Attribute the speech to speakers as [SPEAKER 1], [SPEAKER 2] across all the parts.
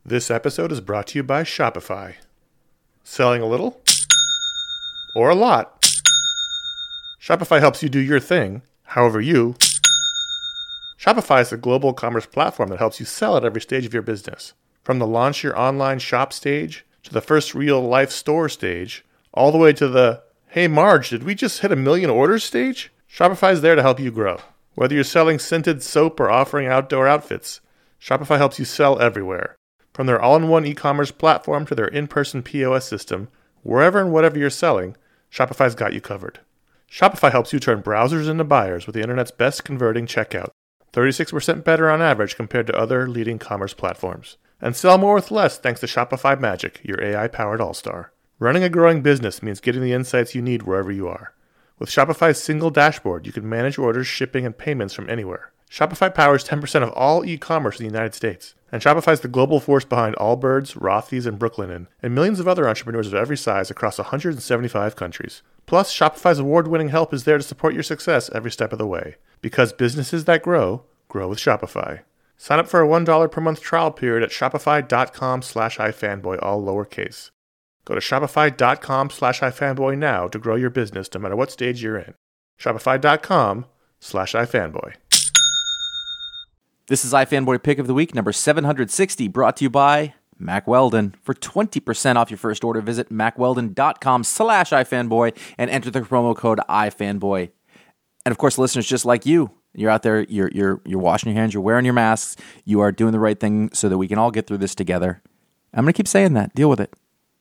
[SPEAKER 1] This episode is brought to you by Shopify. Selling a little or a lot? Shopify helps you do your thing, however you. Shopify is a global commerce platform that helps you sell at every stage of your business. From the launch your online shop stage, to the first real-life store stage, all the way to the, hey Marge, did we just hit 1 million orders stage? Shopify is there to help you grow. Whether you're selling scented soap or offering outdoor outfits, Shopify helps you sell everywhere. From their all-in-one e-commerce platform to their in-person POS system, wherever and whatever you're selling, Shopify's got you covered. Shopify helps you turn browsers into buyers with the internet's best converting checkout, 36% better on average compared to other leading commerce platforms. And sell more with less thanks to Shopify Magic, your AI-powered all-star. Running a growing business means getting the insights you need wherever you are. With Shopify's single dashboard, you can manage orders, shipping, and payments from anywhere. Shopify powers 10% of all e-commerce in the United States. And Shopify's the global force behind Allbirds, Rothy's, and Brooklinen, and millions of other entrepreneurs of every size across 175 countries. Plus, Shopify's award-winning help is there to support your success every step of the way. Because businesses that grow, grow with Shopify. Sign up for a $1 per month trial period at shopify.com/ifanboy, all lowercase. Go to shopify.com/ifanboy now to grow your business no matter what stage you're in. Shopify.com/ifanboy.
[SPEAKER 2] This is iFanboy Pick of the Week, number 760, brought to you by Mack Weldon. For 20% off your first order, visit mackweldon.com/ifanboy and enter the promo code iFanboy. And of course, listeners just like you, you're out there, you're washing your hands, you're wearing your masks, you are doing the right thing so that we can all get through this together. I'm going to keep saying that. Deal with it.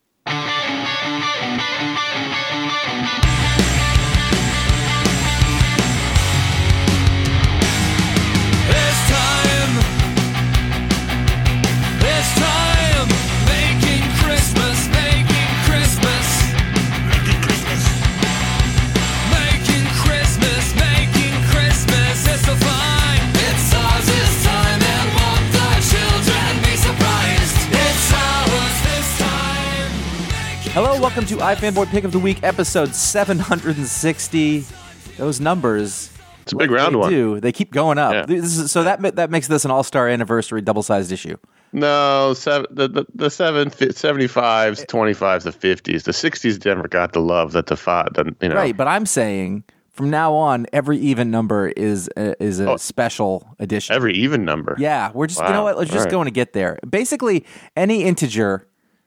[SPEAKER 2] Hello, welcome to iFanboy Pick of the Week, episode 760. Those numbers,
[SPEAKER 3] it's a big round one.
[SPEAKER 2] They keep going up.
[SPEAKER 3] Yeah.
[SPEAKER 2] That makes this an all-star anniversary double-sized issue.
[SPEAKER 3] No, the 75s, 25s, the 50s, the 60s never got the love that the five.
[SPEAKER 2] Right, but I'm saying from now on, every even number is a special edition.
[SPEAKER 3] Every even number.
[SPEAKER 2] Yeah, we're just Let's just going to get there. Basically, any integer.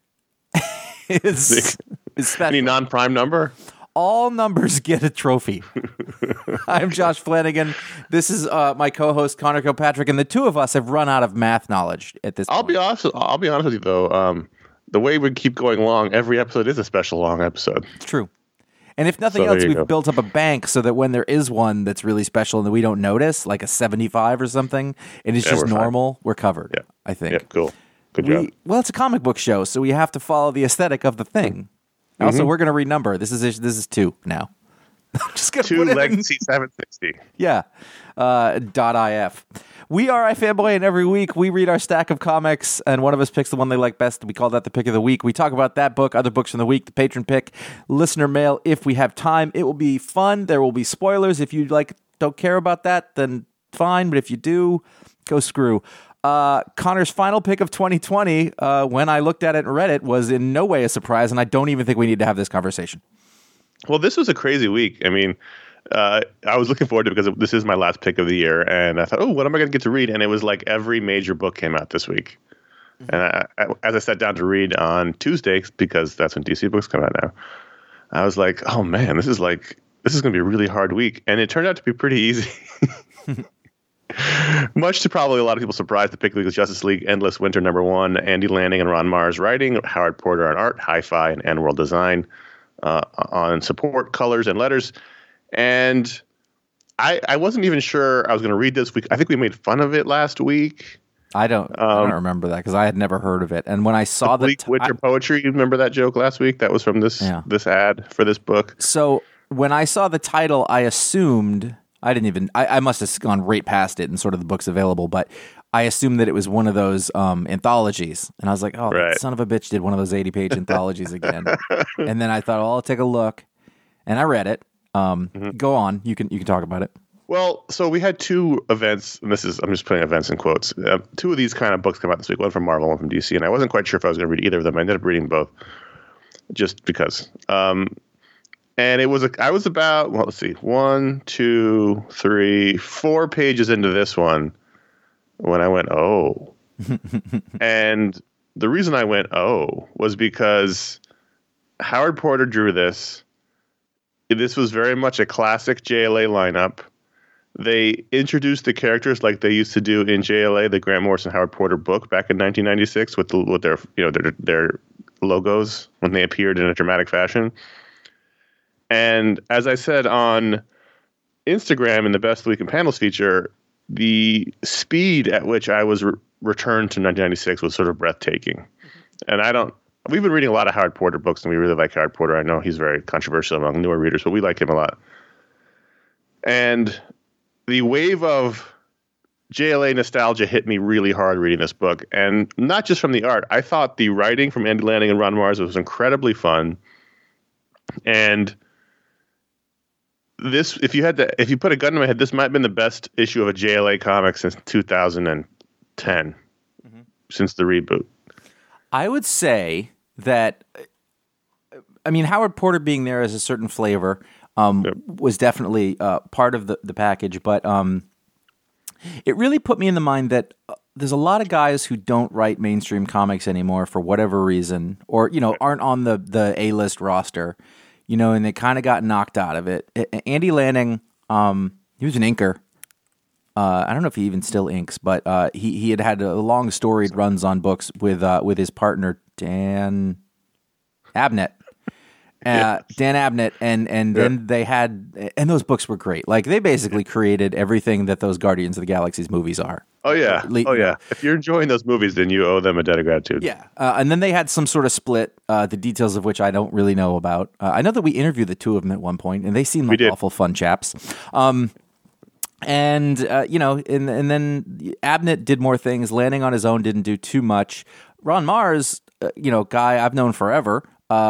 [SPEAKER 2] is special.
[SPEAKER 3] Any non-prime number?
[SPEAKER 2] All numbers get a trophy. I'm Josh Flanagan. This is my co-host Connor Kilpatrick, and the two of us have run out of math knowledge at this point.
[SPEAKER 3] I'll be honest with you though. The way we keep going long, every episode is a special long episode.
[SPEAKER 2] It's true. And if nothing else, we've built up a bank so that when there is one that's really special and that we don't notice, like a 75 or something, and it's just normal, we're covered. Yeah. I think.
[SPEAKER 3] Yeah, cool. Good job.
[SPEAKER 2] Well, it's a comic book show, so we have to follow the aesthetic of the thing. Mm-hmm. Also, we're going to renumber. This is 2 now. Just gonna
[SPEAKER 3] 2 Legacy 760.
[SPEAKER 2] Yeah. .if. We are iFanboy, and every week we read our stack of comics, and one of us picks the one they like best. We call that the pick of the week. We talk about that book, other books from the week, the patron pick, listener mail. If we have time, it will be fun. There will be spoilers. If you don't care about that, then fine. But if you do, go screw. Connor's final pick of 2020, when I looked at it and read it, was in no way a surprise, and I don't even think we need to have this conversation.
[SPEAKER 3] Well, this was a crazy week. I mean, I was looking forward to it because this is my last pick of the year, and I thought, what am I going to get to read? And it was like every major book came out this week. Mm-hmm. And as I sat down to read on Tuesday, because that's when DC books come out now, I was like, oh man, this is going to be a really hard week. And it turned out to be pretty easy. Much to probably a lot of people's surprise, the pick of the week was Justice League Endless Winter #1, Andy Lanning and Ron Mars writing, Howard Porter on art, Hi-Fi and World Design on support, colors, and letters. And I wasn't even sure I was going to read this week. I think we made fun of it last week.
[SPEAKER 2] I don't remember that because I had never heard of it. And when I saw the
[SPEAKER 3] winter poetry, you remember that joke last week? That was from this ad for this book.
[SPEAKER 2] So when I saw the title, I assumed... I must have gone right past it and sort of the books available, but I assumed that it was one of those anthologies. And I was like, that son of a bitch did one of those 80-page anthologies again. And then I thought, I'll take a look. And I read it. Go on. You can talk about it.
[SPEAKER 3] Well, so we had two events, and I'm just putting events in quotes. Two of these kind of books come out this week, one from Marvel, one from DC, and I wasn't quite sure if I was going to read either of them. I ended up reading both, just because. And I was about, well, let's see, 1, 2, 3, 4 pages into this one when I went, oh. And the reason I went, oh, was because Howard Porter drew this. This was very much a classic JLA lineup. They introduced the characters like they used to do in JLA, the Grant Morrison Howard Porter book back in 1996 with their logos when they appeared in a dramatic fashion. And as I said on Instagram in the Best of the Week in Panels feature, the speed at which I was returned to 1996 was sort of breathtaking. And we've been reading a lot of Howard Porter books, and we really like Howard Porter. I know he's very controversial among newer readers, but we like him a lot. And the wave of JLA nostalgia hit me really hard reading this book. And not just from the art. I thought the writing from Andy Lanning and Ron Mars was incredibly fun. And this, if you put a gun to my head, this might have been the best issue of a JLA comic since 2010, since the reboot.
[SPEAKER 2] I would say that, I mean, Howard Porter being there as a certain flavor was definitely part of the package, but it really put me in the mind that there's a lot of guys who don't write mainstream comics anymore for whatever reason, or, aren't on the A-list roster. And they kind of got knocked out of it. Andy Lanning, he was an inker. I don't know if he even still inks, but he had a long storied runs on books with his partner Dan Abnett. Dan Abnett, and then they had, and those books were great. Like, they basically created everything that those Guardians of the Galaxy's movies are.
[SPEAKER 3] Oh yeah, If you're enjoying those movies, then you owe them a debt of gratitude.
[SPEAKER 2] Yeah, and then they had some sort of split, the details of which I don't really know about. I know that we interviewed the two of them at one point, and they seemed like awful fun chaps. And then Abnett did more things. Lanning on his own didn't do too much. Ron Mars, guy I've known forever.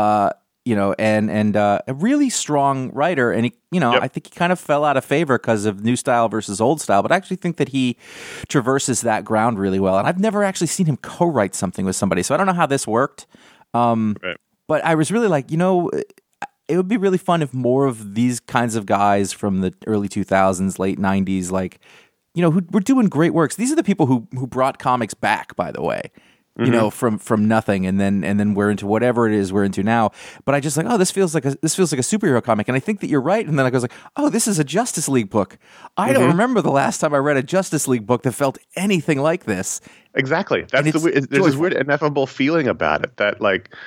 [SPEAKER 2] And a really strong writer. And I think he kind of fell out of favor because of new style versus old style. But I actually think that he traverses that ground really well. And I've never actually seen him co-write something with somebody, so I don't know how this worked. Right. But I was really like, it would be really fun if more of these kinds of guys from the early 2000s, late 90s, who were doing great works. These are the people who brought comics back, by the way. From nothing, and then we're into whatever it is we're into now. But I just like, this feels like a superhero comic, and I think that you're right. And then I goes like, this is a Justice League book. I don't remember the last time I read a Justice League book that felt anything like this.
[SPEAKER 3] Exactly. There's this weird ineffable feeling about it that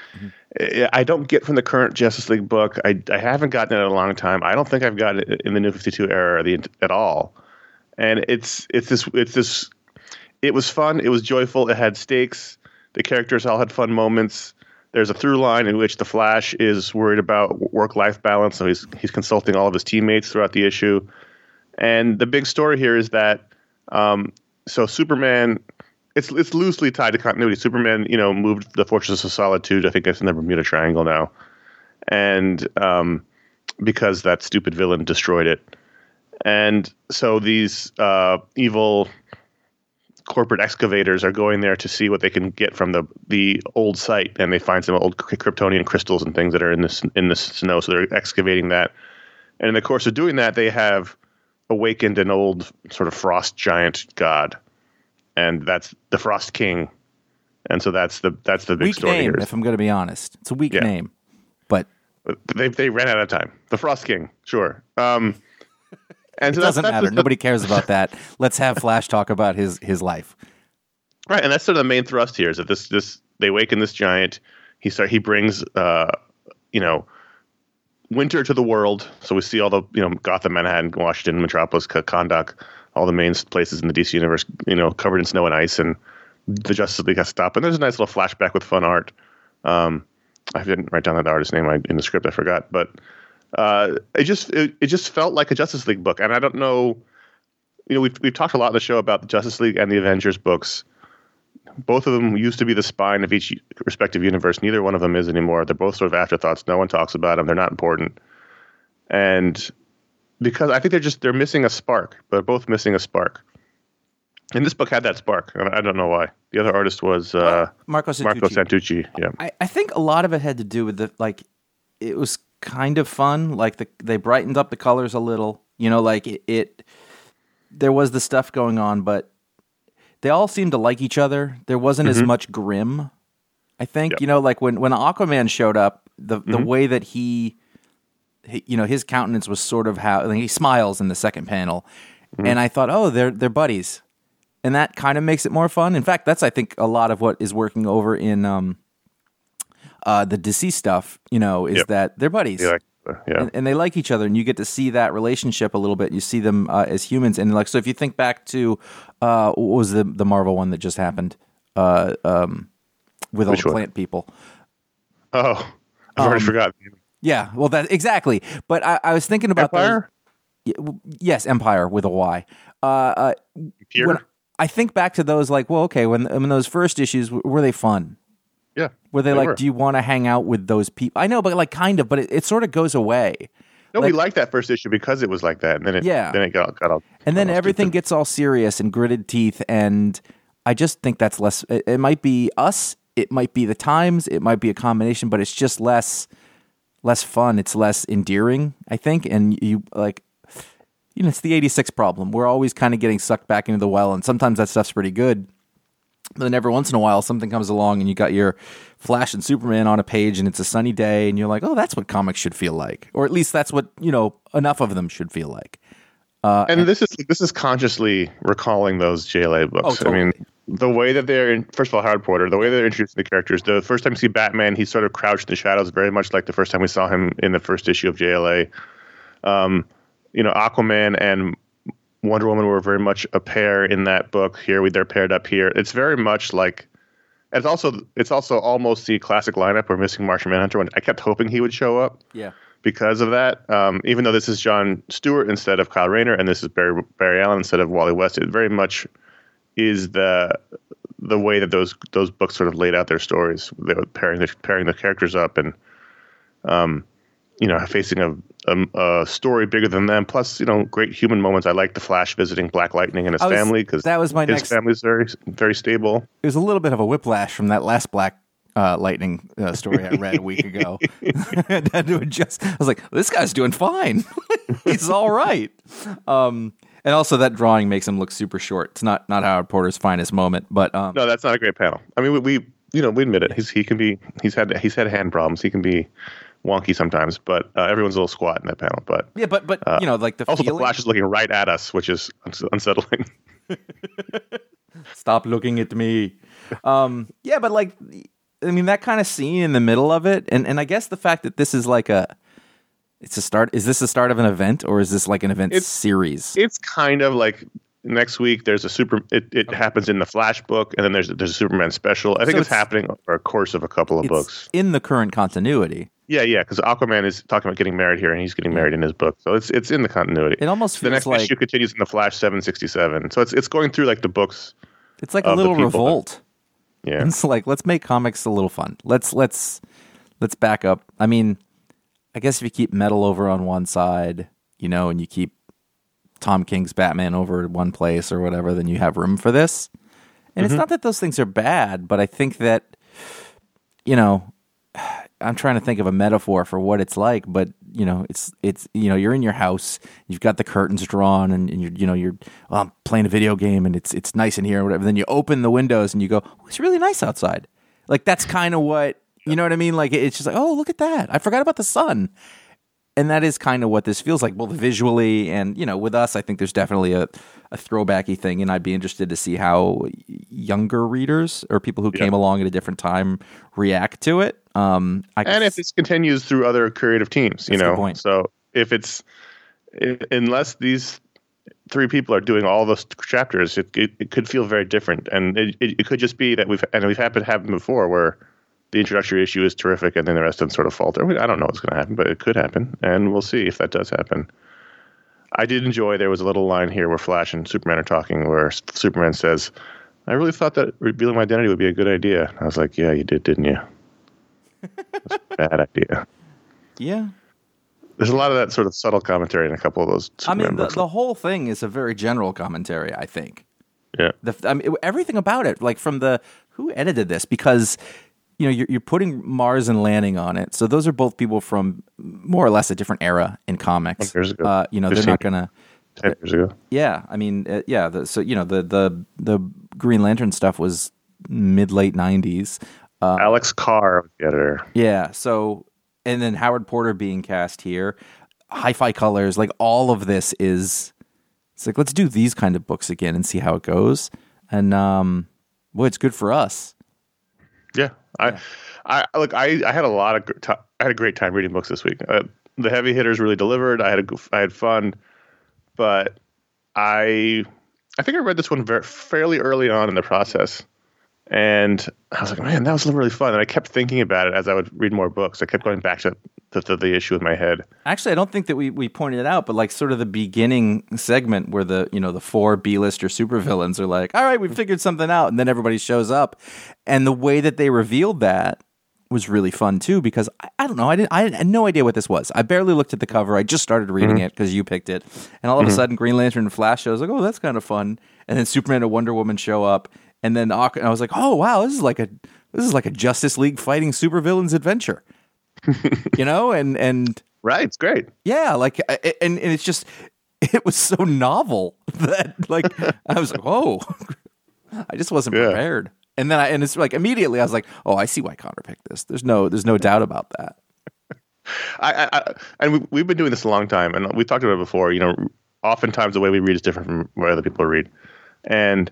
[SPEAKER 3] I don't get from the current Justice League book. I haven't gotten it in a long time. I don't think I've got it in the New 52 era at all. And it's this. It was fun. It was joyful. It had stakes. The characters all had fun moments. There's a through line in which the Flash is worried about work-life balance, so he's consulting all of his teammates throughout the issue. And the big story here is that so Superman, it's loosely tied to continuity. Superman, moved the Fortress of Solitude. I think it's in the Bermuda Triangle now, and because that stupid villain destroyed it. And so these evil corporate excavators are going there to see what they can get from the old site, and they find some old Kryptonian crystals and things that are in the snow. So they're excavating that, and in the course of doing that, they have awakened an old sort of frost giant god, and that's the Frost King. And so that's the big
[SPEAKER 2] weak
[SPEAKER 3] story
[SPEAKER 2] name,
[SPEAKER 3] here.
[SPEAKER 2] if I'm going to be honest, it's a weak name, but
[SPEAKER 3] they ran out of time. The Frost King, sure.
[SPEAKER 2] And so it doesn't matter. Nobody cares about that. Let's have Flash talk about his life.
[SPEAKER 3] Right, and that's sort of the main thrust here is that this they awaken this giant. He brings winter to the world. So we see all the Gotham, Manhattan, Washington, Metropolis, Kahndaq, all the main places in the DC universe, covered in snow and ice, and the Justice League has to stop. And there's a nice little flashback with fun art. I didn't write down that artist's name in the script. I forgot, but. It just felt like a Justice League book, and I don't know. We've talked a lot in the show about the Justice League and the Avengers books. Both of them used to be the spine of each respective universe. Neither one of them is anymore. They're both sort of afterthoughts. No one talks about them. They're not important. And because I think they're missing a spark. They're both missing a spark. And this book had that spark. I don't know why. The other artist was
[SPEAKER 2] Marco Santucci.
[SPEAKER 3] Marco Santucci. Yeah.
[SPEAKER 2] I think a lot of it had to do with it was kind of fun. Like they brightened up the colors a little. You know, like it there was the stuff going on, but they all seemed to like each other. There wasn't as much grim, I think.
[SPEAKER 3] Yep.
[SPEAKER 2] You know, like when Aquaman showed up, the way that he you know, his countenance was sort of how he smiles in the second panel. And I thought, oh, they're buddies. And that kind of makes it more fun. In fact, that's, I think, a lot of what is working over in the DC stuff, you know, is that they're buddies. And they like each other, and you get to see that relationship a little bit. You see them as humans. And like, so if you think back to what was the Marvel one that just happened with all the plant people?
[SPEAKER 3] Oh, I've already forgotten.
[SPEAKER 2] Yeah, well, that exactly. But I was thinking about
[SPEAKER 3] Empire?
[SPEAKER 2] Yes, Empire with a Y.
[SPEAKER 3] Here?
[SPEAKER 2] I think back to those, like, well, okay, when those first issues, were they fun?
[SPEAKER 3] Yeah.
[SPEAKER 2] Were they like, do you want to hang out with those people? I know, but like, kind of, but it sort of goes away.
[SPEAKER 3] No, we liked that first issue because it was like that, and then it got all.
[SPEAKER 2] And then everything gets all serious and gritted teeth, and I just think that's less. It might be us, it might be the times, it might be a combination, but it's just less fun. It's less endearing, I think, and you like. You know, it's the 86 problem. We're always kind of getting sucked back into the well, and sometimes that stuff's pretty good. But then every once in a while, something comes along, and you got your Flash and Superman on a page, and it's a sunny day, and you're like, oh, that's what comics should feel like. Or at least that's what, you know, enough of them should feel like.
[SPEAKER 3] And this is consciously recalling those JLA books.
[SPEAKER 2] Oh, totally.
[SPEAKER 3] I mean, the way that first of all, Howard Porter, the way they're introducing the characters, the first time you see Batman, he's sort of crouched in the shadows, very much like the first time we saw him in the first issue of JLA. You know, Aquaman and Wonder Woman were very much a pair in that book. Here, they're paired up here. It's very much like, it's also almost the classic lineup. We're missing Martian Manhunter. When I kept hoping he would show up.
[SPEAKER 2] Yeah.
[SPEAKER 3] Because of that, even though this is John Stewart instead of Kyle Rayner, and this is Barry Allen instead of Wally West, it very much is the way that those books sort of laid out their stories. They were pairing the characters up and. You know, facing a story bigger than them. Plus, you know, great human moments. I like the Flash visiting Black Lightning and his family because
[SPEAKER 2] that was his
[SPEAKER 3] family's very, very stable.
[SPEAKER 2] It was a little bit of a whiplash from that last Black Lightning story I read a week ago. I was like, this guy's doing fine. He's all right. And also, that drawing makes him look super short. It's not Howard Porter's finest moment, but
[SPEAKER 3] no, that's not a great panel. I mean, we admit it. He's had hand problems. He can be wonky sometimes, but everyone's a little squat in that panel. But
[SPEAKER 2] yeah, but you know, like the
[SPEAKER 3] Flash is looking right at us, which is unsettling.
[SPEAKER 2] Stop looking at me. Yeah, but like, I mean, that kind of scene in the middle of it, and I guess the fact that this is like it's a start. Is this the start of an event, or is this like an event series?
[SPEAKER 3] It's kind of like. Next week, there's It happens in the Flash book, and then there's a Superman special. I think it's happening over a course of a couple of books
[SPEAKER 2] in the current continuity.
[SPEAKER 3] Yeah, because Aquaman is talking about getting married here, and he's getting married in his book, so it's in the continuity.
[SPEAKER 2] It almost feels
[SPEAKER 3] the next issue continues in the Flash 767, so it's going through like the books.
[SPEAKER 2] It's like a little revolt.
[SPEAKER 3] Yeah,
[SPEAKER 2] it's like let's make comics a little fun. Let's back up. I mean, I guess if you keep Metal over on one side, you know, and you keep Tom King's Batman over at one place or whatever, then you have room for this. And it's not that those things are bad, but I think that, you know, I'm trying to think of a metaphor for what it's like, but you know, it's you know, you're in your house, you've got the curtains drawn, and you're playing a video game, and it's nice in here or whatever. Then you open the windows and you go, oh, it's really nice outside. Like that's kind of what, you know what I mean? Like it's just like, oh, look at that, I forgot about the sun. And that is kind of what this feels like, both visually and, you know, with us, I think there's definitely a throwbacky thing, and I'd be interested to see how younger readers or people who came along at a different time react to it. And
[SPEAKER 3] if this continues through other creative teams, you know, so unless these three people are doing all those chapters, it could feel very different, and it could just be that we've had it happen before where. The introductory issue is terrific, and then the rest of them sort of falter. I don't know what's going to happen, but it could happen, and we'll see if that does happen. I did enjoy, there was a little line here where Flash and Superman are talking, where Superman says, I really thought that revealing my identity would be a good idea. I was like, yeah, you did, didn't you? That's a bad idea.
[SPEAKER 2] Yeah.
[SPEAKER 3] There's a lot of that sort of subtle commentary in a couple of those.
[SPEAKER 2] I mean,
[SPEAKER 3] Superman books.
[SPEAKER 2] the whole thing is a very general commentary, I think.
[SPEAKER 3] Yeah.
[SPEAKER 2] Everything about it, like from who edited this, because you're putting Mars and Lanning on it, so those are both people from more or less a different era in comics.
[SPEAKER 3] 10 years ago.
[SPEAKER 2] They're not gonna.
[SPEAKER 3] 10 years ago.
[SPEAKER 2] Yeah, I mean, the Green Lantern stuff was mid-late 90s.
[SPEAKER 3] Alex Carr was the editor.
[SPEAKER 2] Yeah, so and then Howard Porter being cast here, Hi-Fi Colors, like all of this is. It's like, let's do these kind of books again and see how it goes. And boy, it's good for us.
[SPEAKER 3] Yeah, I had I had a great time reading books this week. The heavy hitters really delivered. I had fun, but I think I read this one fairly early on in the process, and I was like, man, that was really fun. And I kept thinking about it as I would read more books. I kept going back to the issue in my head.
[SPEAKER 2] Actually, I don't think that we pointed it out, but like sort of the beginning segment where the 4 B-lister supervillains are like, all right, we figured something out, and then everybody shows up, and the way that they revealed that was really fun too, because I don't know, I had no idea what this was. I barely looked at the cover. I just started reading it because you picked it, and all of a sudden, Green Lantern and Flash shows. Like, oh, that's kind of fun, and then Superman and Wonder Woman show up, and then I was like, oh wow, this is like a Justice League fighting supervillains adventure. and
[SPEAKER 3] Right, it's great.
[SPEAKER 2] Yeah, like, and it's just, it was so novel that, like, I was like, whoa, I just wasn't prepared. And then it's like immediately I was like, oh, I see why Connor picked this. There's no doubt about that.
[SPEAKER 3] And we've been doing this a long time, and we talked about it before. Oftentimes the way we read is different from what other people read, and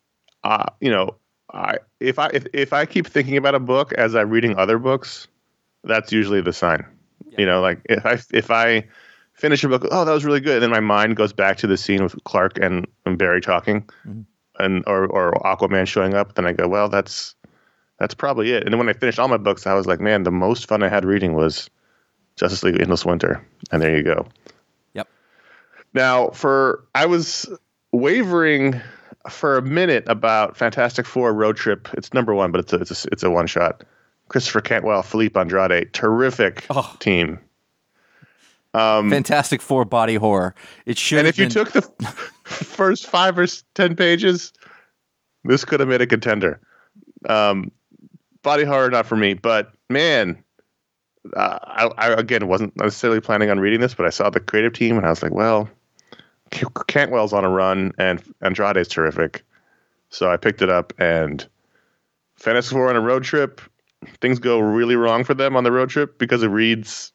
[SPEAKER 3] if I keep thinking about a book as I'm reading other books, that's usually the sign. Yeah. Like if I finish a book, oh, that was really good, and then my mind goes back to the scene with Clark and Barry talking, or Aquaman showing up, then I go, well, that's probably it. And then when I finished all my books, I was like, man, the most fun I had reading was Justice League Endless Winter, and there you go.
[SPEAKER 2] Yep.
[SPEAKER 3] Now, I was wavering for a minute about Fantastic Four Road Trip. It's number 1, but it's a one shot. Christopher Cantwell, Philippe Andrade, terrific team.
[SPEAKER 2] Fantastic Four body horror. It should.
[SPEAKER 3] And if you took the first 5 or 10 pages, this could have made a contender. Body horror, not for me. But man, I again wasn't necessarily planning on reading this, but I saw the creative team and I was like, well, Cantwell's on a run and Andrade's terrific, so I picked it up. And Fantastic Four on a road trip. Things go really wrong for them on the road trip because of Reedness,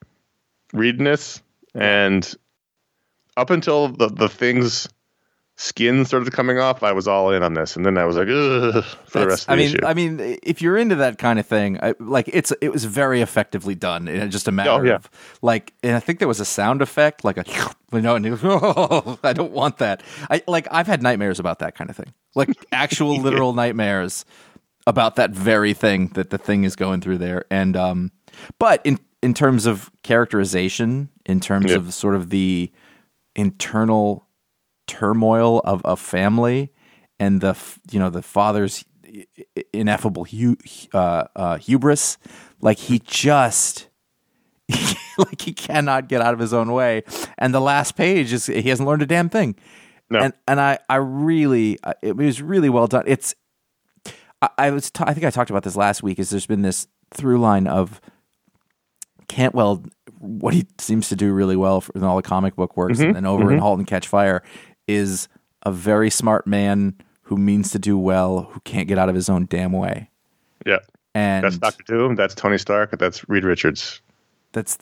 [SPEAKER 3] and up until the thing's skin started coming off, I was all in on this, and then I was like, ugh, for the rest of the issue.
[SPEAKER 2] I mean, if you're into that kind of thing, it was very effectively done. It's just a matter of like, and I think there was a sound effect, like and I don't want that. I've had nightmares about that kind of thing, like actual literal nightmares about that very thing that the thing is going through there. And but in terms of characterization, in terms of sort of the internal turmoil of a family and the father's ineffable hubris, like he just like he cannot get out of his own way. And the last page is he hasn't learned a damn thing. No. And I really, it was really well done. I think I talked about this last week. Is there's been this through line of Cantwell, what he seems to do really well in all the comic book works, and then over in *Halt and Catch Fire* is a very smart man who means to do well, who can't get out of his own damn way. Yeah, and
[SPEAKER 3] that's Dr. Doom. That's Tony Stark. That's Reed Richards.
[SPEAKER 2] That's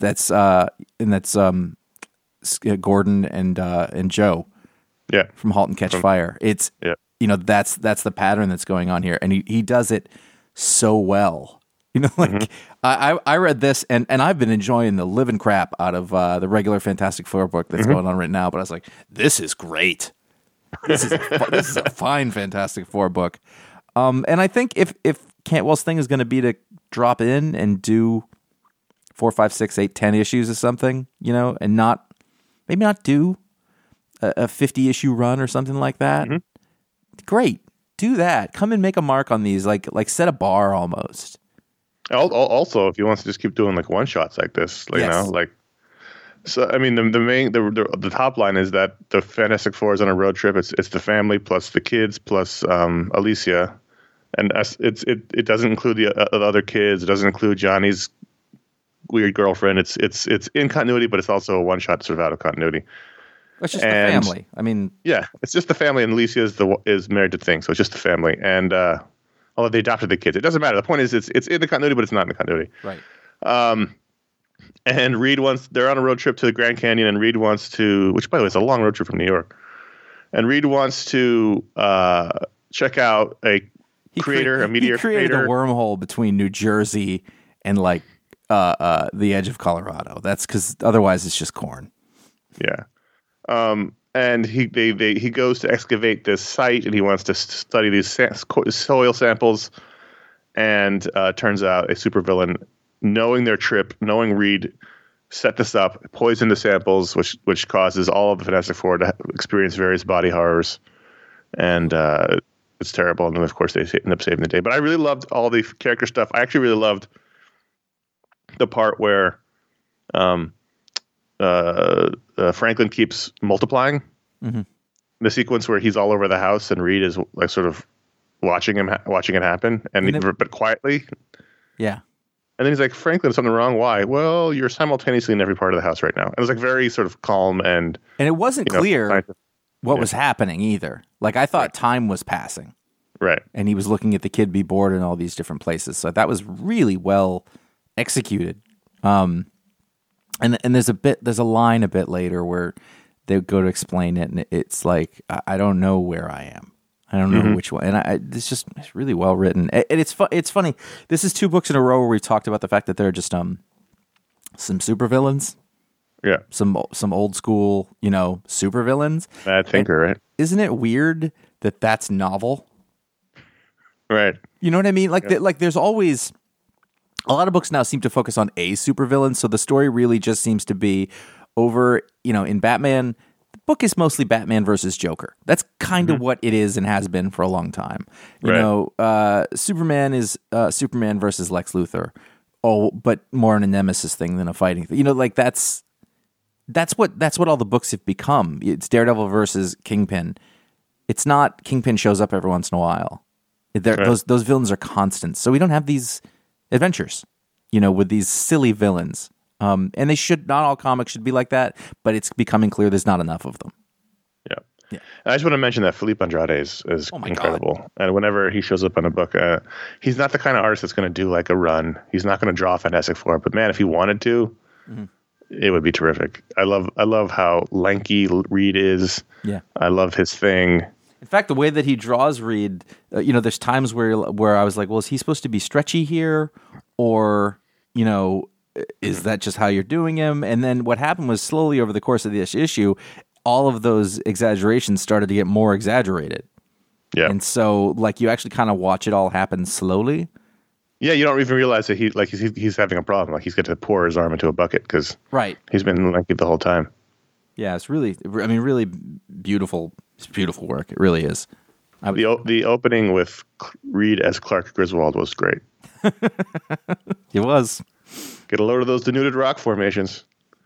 [SPEAKER 2] Gordon and Joe.
[SPEAKER 3] Yeah,
[SPEAKER 2] from *Halt and Catch Fire*. It's that's the pattern that's going on here, and he does it so well. I read this and I've been enjoying the living crap out of the regular Fantastic Four book that's going on right now. But I was like, this is great. This is a fine Fantastic Four book. And I think if Cantwell's thing is going to be to drop in and do 4, 5, 6, 8, 10 issues or something, and maybe not do a 50 issue run or something like that. Great. Do that. Come and make a mark on these, like set a bar almost.
[SPEAKER 3] Also, if he wants to just keep doing like one shots like this, So I mean, the top line is that the Fantastic Four is on a road trip. It's the family plus the kids plus Alicia, and it doesn't include the other kids. It doesn't include Johnny's weird girlfriend. It's in continuity, but it's also a one shot sort of out of continuity.
[SPEAKER 2] It's just the family. I mean,
[SPEAKER 3] yeah, it's just the family, and Alicia is married to Thing, so it's just the family. And although they adopted the kids, it doesn't matter. The point is, it's in the continuity, but it's not in the continuity.
[SPEAKER 2] right.
[SPEAKER 3] And Reed they're on a road trip to the Grand Canyon, and Reed wants to, which by the way is a long road trip from New York. And Reed wants to check out a meteor creator.
[SPEAKER 2] He created a wormhole between New Jersey and like the edge of Colorado. That's because otherwise it's just corn.
[SPEAKER 3] Yeah. And he goes to excavate this site, and he wants to study these soil samples. And turns out a supervillain, knowing their trip, knowing Reed, set this up, poisoned the samples, which causes all of the Fantastic Four to experience various body horrors, and it's terrible. And then, of course, they end up saving the day. But I really loved all the character stuff. I actually really loved the part where Franklin keeps multiplying.
[SPEAKER 2] Mm-hmm.
[SPEAKER 3] The sequence where he's all over the house and Reed is like sort of watching it happen, but quietly.
[SPEAKER 2] Yeah.
[SPEAKER 3] And then he's like, Franklin, is something wrong? Why? Well, you're simultaneously in every part of the house right now. And it was like very sort of calm and
[SPEAKER 2] it wasn't clear what was happening either. Like I thought time was passing.
[SPEAKER 3] Right.
[SPEAKER 2] And he was looking at the kid be bored in all these different places. So that was really well executed. And there's a line a bit later where they go to explain it, and it's like, I don't know where I am. I don't know which one. And it's really well written. And it's funny. This is 2 books in a row where we've talked about the fact that there are just some supervillains.
[SPEAKER 3] Yeah.
[SPEAKER 2] Some old school, supervillains.
[SPEAKER 3] Bad thinker, right?
[SPEAKER 2] Isn't it weird that that's novel?
[SPEAKER 3] Right.
[SPEAKER 2] You know what I mean? Like there's always a lot of books now seem to focus on a supervillain, so the story really just seems to be over, in Batman. The book is mostly Batman versus Joker. That's kind of what it is and has been for a long time. You know, Superman is Superman versus Lex Luthor. Oh, but more in a nemesis thing than a fighting thing. Like that's what all the books have become. It's Daredevil versus Kingpin. It's not Kingpin shows up every once in a while. Those villains are constant. So we don't have these adventures, with these silly villains. And not all comics should be like that, but it's becoming clear there's not enough of them.
[SPEAKER 3] Yeah. I just want to mention that Philippe Andrade is incredible. God. And whenever he shows up in a book, he's not the kind of artist that's going to do like a run. He's not going to draw Fantastic Four, but man, if he wanted to, it would be terrific. I love how lanky Reed is. Yeah. I love his thing.
[SPEAKER 2] In fact, the way that he draws Reed, there's times where I was like, well, is he supposed to be stretchy here? Or, is that just how you're doing him? And then what happened was slowly over the course of this issue, all of those exaggerations started to get more exaggerated.
[SPEAKER 3] Yeah.
[SPEAKER 2] And so you actually kind of watch it all happen slowly. Yeah,
[SPEAKER 3] you don't even realize that he's having a problem. Like he's got to pour his arm into a bucket because he's been lanky the whole time.
[SPEAKER 2] Yeah, it's really beautiful. It's beautiful work. It really is.
[SPEAKER 3] The opening with Reed as Clark Griswold was great.
[SPEAKER 2] It was.
[SPEAKER 3] Get a load of those denuded rock formations.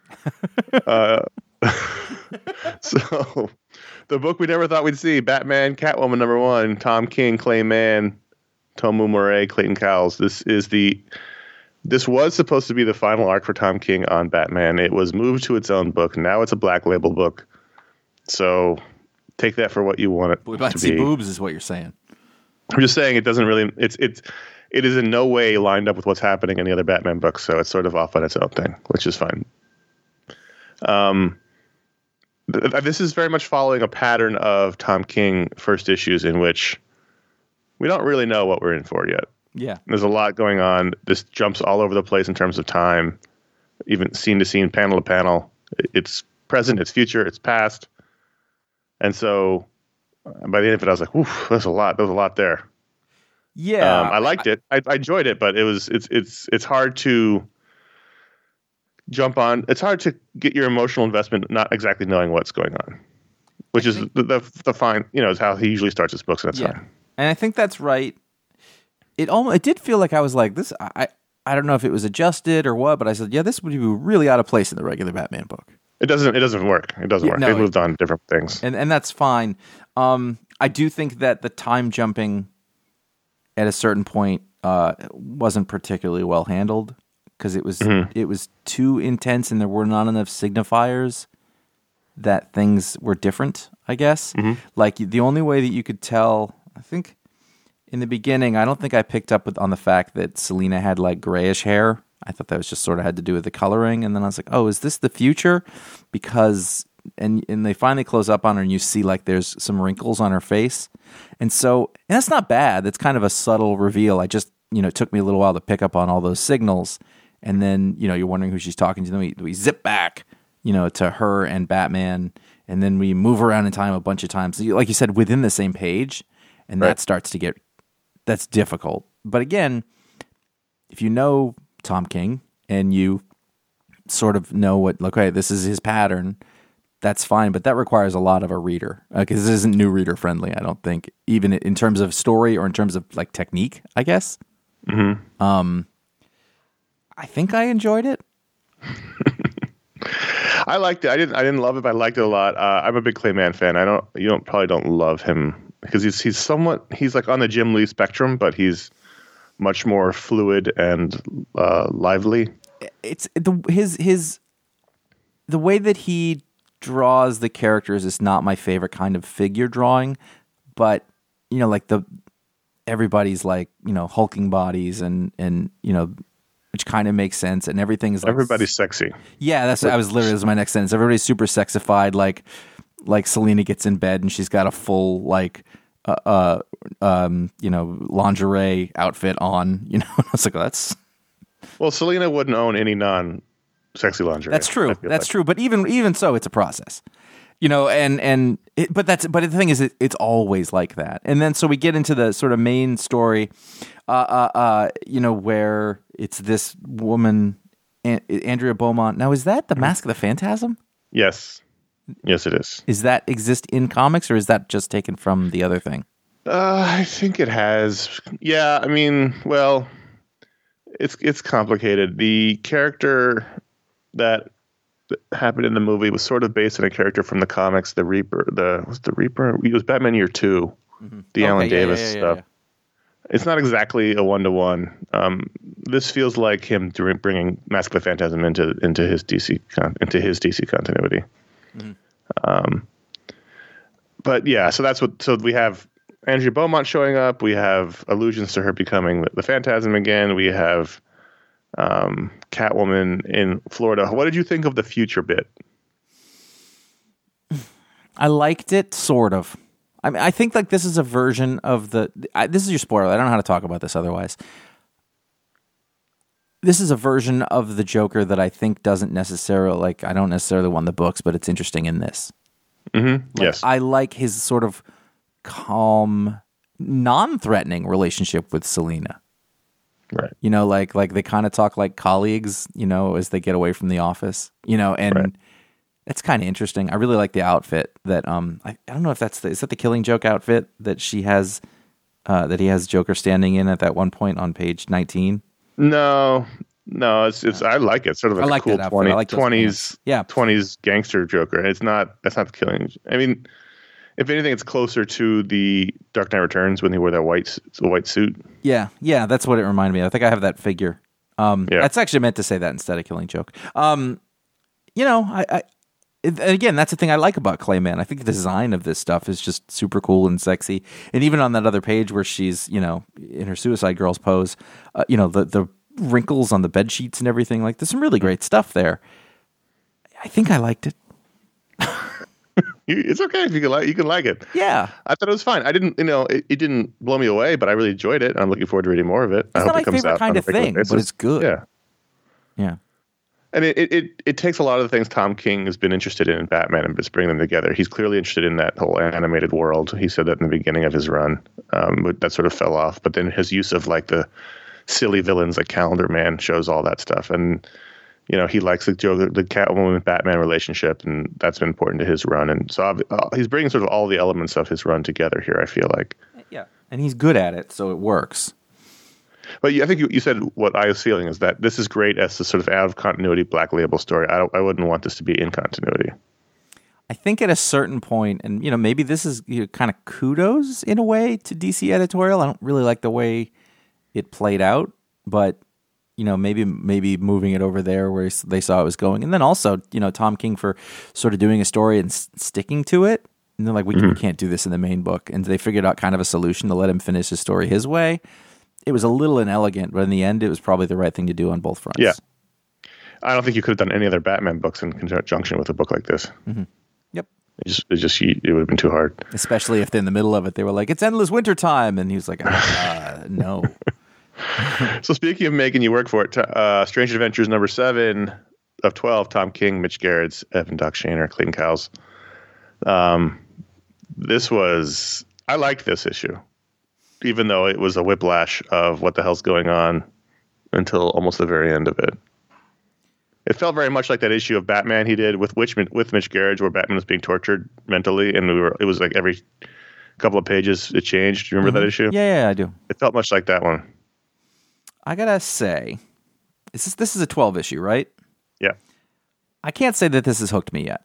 [SPEAKER 3] So, the book we never thought we'd see: Batman, Catwoman #1, Tom King, Clay Mann, Tomu Murray, Clayton Cowles. This was supposed to be the final arc for Tom King on Batman. It was moved to its own book. Now it's a Black Label book. So take that for what you want it
[SPEAKER 2] we about
[SPEAKER 3] to
[SPEAKER 2] see
[SPEAKER 3] be.
[SPEAKER 2] Boobs is what you're saying.
[SPEAKER 3] I'm just saying it doesn't really. It is in no way lined up with what's happening in the other Batman books. So it's sort of off on its own thing, which is fine. This is very much following a pattern of Tom King first issues in which we don't really know what we're in for yet.
[SPEAKER 2] Yeah.
[SPEAKER 3] There's a lot going on. This jumps all over the place in terms of time, even scene to scene, panel to panel. It's present, it's future, it's past. And so by the end of it, I was like, oof, there's a lot. There's a lot there.
[SPEAKER 2] Yeah.
[SPEAKER 3] I liked it. I enjoyed it, but it's hard to jump on. It's hard to get your emotional investment not exactly knowing what's going on, which is the fine, is how he usually starts his books, and that's fine.
[SPEAKER 2] And I think that's right. It did feel like I was like this. I don't know if it was adjusted or what, but I said, yeah, this would be really out of place in the regular Batman book.
[SPEAKER 3] It doesn't work. It doesn't work.
[SPEAKER 2] No,
[SPEAKER 3] They moved on to different things.
[SPEAKER 2] And that's fine. I do think that the time jumping at a certain point wasn't particularly well handled because it was too intense and there were not enough signifiers that things were different, I guess. Like the only way that you could tell, I think in the beginning, I don't think I picked up on the fact that Selina had like grayish hair. I thought that was just sort of had to do with the coloring. And then I was like, oh, is this the future? Because, and they finally close up on her and you see like there's some wrinkles on her face. And that's not bad. That's kind of a subtle reveal. I just, it took me a little while to pick up on all those signals. And then, you're wondering who she's talking to. Then we zip back, to her and Batman. And then we move around in time a bunch of times. Like you said, within the same page. And that starts to that's difficult. But again, if you know Tom King and you sort of know what, okay, this is his pattern, that's fine. But that requires a lot of a reader because this isn't new reader friendly, I don't think, even in terms of story or in terms of like technique, I guess. I think I enjoyed it.
[SPEAKER 3] I liked it. I didn't love it, but I liked it a lot. I'm a big Clayman fan. You probably don't love him because he's like on the Jim Lee spectrum, but he's much more fluid and lively.
[SPEAKER 2] It's the way that he draws the characters is not my favorite kind of figure drawing, but like everybody's like hulking bodies and which kind of makes sense, and everything's like
[SPEAKER 3] everybody's sexy.
[SPEAKER 2] Yeah, that's my next sentence. Everybody's super sexified, like Selina gets in bed and she's got a full like lingerie outfit on, I was like, that's...
[SPEAKER 3] Well, Selina wouldn't own any non-sexy lingerie.
[SPEAKER 2] That's true. That's true. But even so, it's a process, but the thing is, it's always like that. And then, so we get into the sort of main story, where it's this woman, Andrea Beaumont. Now, is that the Mask of the Phantasm?
[SPEAKER 3] Yes, it is.
[SPEAKER 2] Is that exist in comics, or is that just taken from the other thing?
[SPEAKER 3] I think it has. Yeah, I mean, well, it's complicated. The character that happened in the movie was sort of based on a character from the comics, the Reaper. Was the Reaper? It was Batman Year 2, the Alan Davis stuff. Yeah. It's not exactly a 1-to-1. This feels like him bringing Mask of the Phantasm into his DC continuity. But yeah, so we have Andrea Beaumont showing up. We have allusions to her becoming the Phantasm again. We have Catwoman in Florida. What did you think of the future bit?
[SPEAKER 2] I liked it, sort of. I mean, I think like this is a version of this is your spoiler. I don't know how to talk about this otherwise. This is a version of the Joker that I think doesn't necessarily, I don't necessarily want the books, but it's interesting in this.
[SPEAKER 3] Yes.
[SPEAKER 2] I like his sort of calm, non-threatening relationship with Selina.
[SPEAKER 3] Right.
[SPEAKER 2] Like they kind of talk like colleagues, as they get away from the office, and right. It's kind of interesting. I really like the outfit that, I don't know if is that the Killing Joke outfit that she has, that he has Joker standing in at that one point on page 19?
[SPEAKER 3] No, it's I like it. Sort of like a cool 20s gangster Joker. That's not the Killing. I mean, if anything, it's closer to the Dark Knight Returns when he wore that white suit. Yeah,
[SPEAKER 2] that's what it reminded me of. I think I have that figure. That's actually meant to say that instead of Killing Joke. Again, that's the thing I like about Clayman. I think the design of this stuff is just super cool and sexy. And even on that other page where she's, in her Suicide Girls pose, the wrinkles on the bed sheets and everything, like there's some really great stuff there. I think I liked it.
[SPEAKER 3] It's okay if you can like it.
[SPEAKER 2] Yeah,
[SPEAKER 3] I thought it was fine. I didn't, it didn't blow me away, but I really enjoyed it. I'm looking forward to reading more of it.
[SPEAKER 2] It's not my favorite kind of thing, but it's good. Yeah.
[SPEAKER 3] And it takes a lot of the things Tom King has been interested in Batman and just bring them together. He's clearly interested in that whole animated world. He said that in the beginning of his run, but that sort of fell off. But then his use of like the silly villains like Calendar Man shows all that stuff. And he likes the Catwoman Batman relationship, and that's been important to his run. And so he's bringing sort of all the elements of his run together here, I feel like.
[SPEAKER 2] Yeah, and he's good at it, so it works.
[SPEAKER 3] But I think you said what I was feeling is that this is great as a sort of out of continuity Black Label story. I wouldn't want this to be in continuity.
[SPEAKER 2] I think at a certain point, and maybe this is kind of kudos in a way to DC editorial. I don't really like the way it played out, but maybe moving it over there where they saw it was going, and then also Tom King for sort of doing a story and sticking to it. And they're like, we can't do this in the main book, and they figured out kind of a solution to let him finish his story his way. It was a little inelegant, but in the end, it was probably the right thing to do on both fronts.
[SPEAKER 3] Yeah, I don't think you could have done any other Batman books in conjunction with a book like this.
[SPEAKER 2] Mm-hmm. Yep.
[SPEAKER 3] It would have been too hard.
[SPEAKER 2] Especially if in the middle of it, they were like, it's endless winter time. And he was like, no.
[SPEAKER 3] So speaking of making you work for it, Strange Adventures number 7 of 12, Tom King, Mitch Gerrits, Evan Doc Shaner, Clayton Cowles. I liked this issue, even though it was a whiplash of what the hell's going on until almost the very end of it. It felt very much like that issue of Batman he did with Mitch Gerrits, where Batman was being tortured mentally, and it was like every couple of pages it changed. Do you remember that issue?
[SPEAKER 2] Yeah, I do.
[SPEAKER 3] It felt much like that one.
[SPEAKER 2] I gotta say, this is a 12 issue, right?
[SPEAKER 3] Yeah.
[SPEAKER 2] I can't say that this has hooked me yet.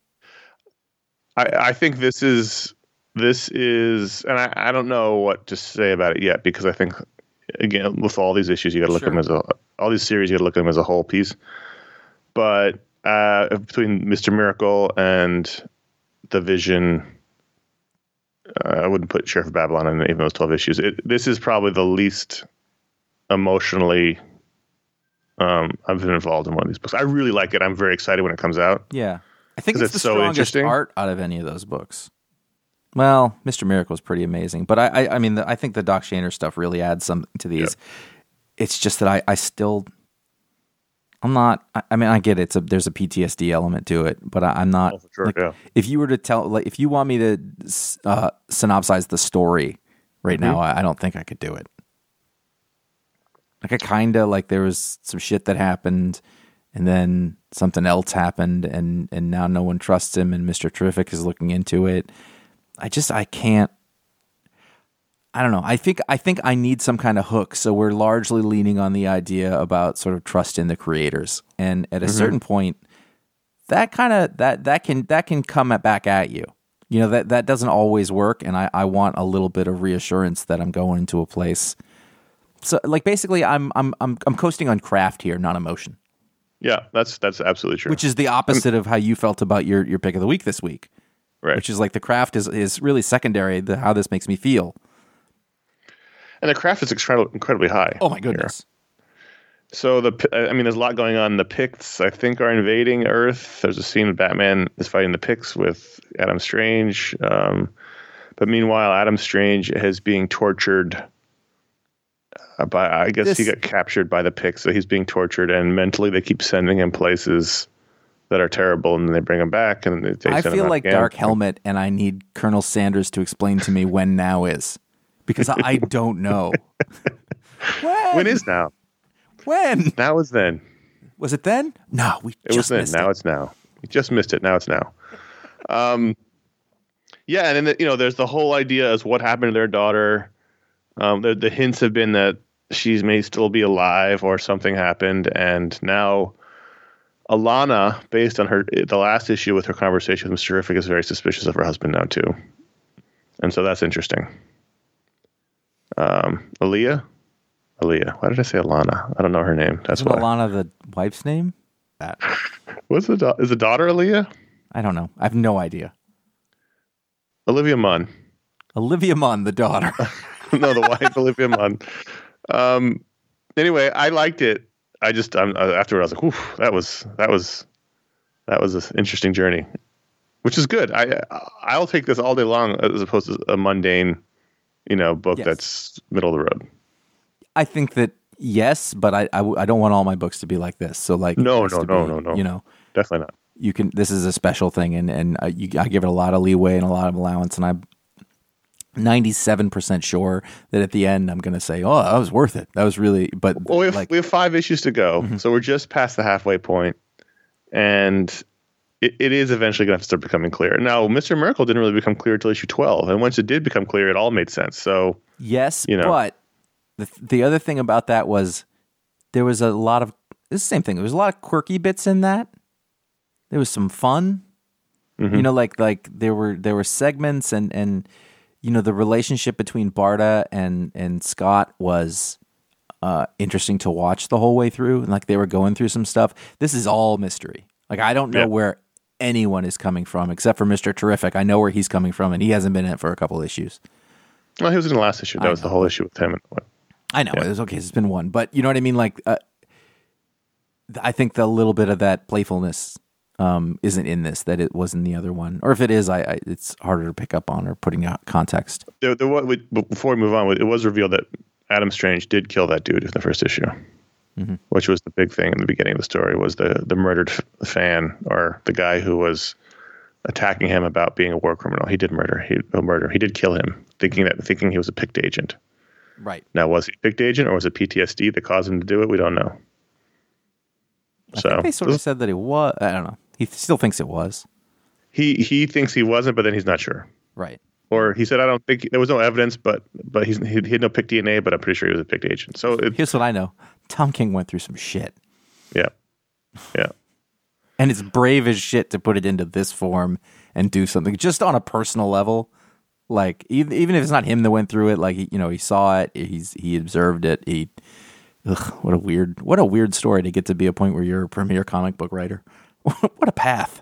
[SPEAKER 3] I think this is, and I don't know what to say about it yet, because I think, again, with all these issues, you got to look at them all these series, you got to look at them as a whole piece. But between Mr. Miracle and The Vision, I wouldn't put Sheriff of Babylon in even those 12 issues. This is probably the least emotionally I've been involved in one of these books. I really like it. I'm very excited when it comes out.
[SPEAKER 2] Yeah. I think it's the
[SPEAKER 3] so
[SPEAKER 2] strongest art out of any of those books. Well, Mr. Miracle is pretty amazing. But I mean, I think the Doc Shaner stuff really adds something to these. Yep. It's just that I still... I'm not. I mean, I get it. There's a PTSD element to it, but I'm not.
[SPEAKER 3] Oh, for sure, yeah.
[SPEAKER 2] If you were to tell, if you want me to synopsize the story right now, I don't think I could do it. Like there was some shit that happened, and then something else happened, and now no one trusts him, and Mr. Terrific is looking into it. I can't. I don't know. I think I need some kind of hook. So we're largely leaning on the idea about sort of trust in the creators. And at a certain point, that can come back at you. That doesn't always work. And I want a little bit of reassurance that I'm going into a place. So like basically I'm coasting on craft here, not emotion.
[SPEAKER 3] Yeah, that's absolutely true.
[SPEAKER 2] Which is the opposite of how you felt about your pick of the week this week.
[SPEAKER 3] Right.
[SPEAKER 2] Which is like the craft is really secondary to how this makes me feel.
[SPEAKER 3] And the craft is incredibly high.
[SPEAKER 2] Oh my goodness!
[SPEAKER 3] Here. So there's a lot going on. The Picts, I think, are invading Earth. There's a scene of Batman is fighting the Picts with Adam Strange. But meanwhile, Adam Strange is being tortured by. I guess he got captured by the Picts, so he's being tortured, and mentally they keep sending him places that are terrible, and then they bring him back, and I
[SPEAKER 2] feel like Dark Helmet, and I need Colonel Sanders to explain to me when now is. Because I don't know.
[SPEAKER 3] When is now?
[SPEAKER 2] When?
[SPEAKER 3] Now is then.
[SPEAKER 2] Was it then? No,
[SPEAKER 3] it was then. Now it's now. We just missed it. Now it's now. Yeah, and then there's the whole idea as what happened to their daughter. The hints have been that she may still be alive or something happened, and now Alana, based on the last issue with her conversation with Mr. Terrific, is very suspicious of her husband now too, and so that's interesting. Aaliyah. Why did I say Alana? I don't know her name. That's
[SPEAKER 2] Isn't Alana the wife's name?
[SPEAKER 3] Is the daughter Aaliyah?
[SPEAKER 2] I don't know. I have no idea.
[SPEAKER 3] Olivia Munn.
[SPEAKER 2] Olivia Munn, the daughter.
[SPEAKER 3] No, the wife, Olivia Munn. Anyway, I liked it. Afterward, I was like, "Oof, that was an interesting journey," which is good. I'll take this all day long as opposed to a mundane. Book that's middle of the road.
[SPEAKER 2] I think that yes, but I don't want all my books to be like this. So like
[SPEAKER 3] no, definitely not.
[SPEAKER 2] You can. This is a special thing, and I give it a lot of leeway and a lot of allowance, and I'm 97% sure that at the end I'm going to say, "Oh, that was worth it. That was really." But
[SPEAKER 3] we have 5 issues to go, so we're just past the halfway point, and. It is eventually going to have to start becoming clear. Now, Mr. Miracle didn't really become clear until issue 12, and once it did become clear, it all made sense. So
[SPEAKER 2] yes, but The other thing about that was there was a lot of it's the same thing. There was a lot of quirky bits in that. There was some fun.
[SPEAKER 3] Mm-hmm.
[SPEAKER 2] You know, like there were segments and you know, the relationship between Barda and Scott was interesting to watch the whole way through, and like they were going through some stuff. This is all mystery. Like I don't know where anyone is coming from except for Mr. Terrific. I know where he's coming from, and he hasn't been in it for a couple issues.
[SPEAKER 3] Well, he was in the last issue. That was the whole issue with him.
[SPEAKER 2] I know. It was okay. It's been one, but you know what I mean. Like I think the little bit of that playfulness isn't in this that it was in the other one, or if it is, it's harder to pick up on or putting out context.
[SPEAKER 3] Before we move on, it was revealed that Adam Strange did kill that dude in the first issue, which was the big thing in the beginning of the story. Was the murdered fan or the guy who was attacking him about being a war criminal? He did murder. He did kill him, thinking he was a picked agent.
[SPEAKER 2] Right.
[SPEAKER 3] Now, was he a picked agent or was it PTSD that caused him to do it? We don't know.
[SPEAKER 2] I think they sort of said that he was. I don't know. He still thinks it was.
[SPEAKER 3] He thinks he wasn't, but then he's not sure.
[SPEAKER 2] Right.
[SPEAKER 3] Or he said, I don't think there was no evidence, but he had no picked DNA, but I'm pretty sure he was a picked agent. So
[SPEAKER 2] here's what I know: Tom King went through some shit.
[SPEAKER 3] Yeah.
[SPEAKER 2] And it's brave as shit to put it into this form and do something just on a personal level. Like even if it's not him that went through it, like he saw it, he observed it. What a weird story to get to be a point where you're a premier comic book writer. What a path.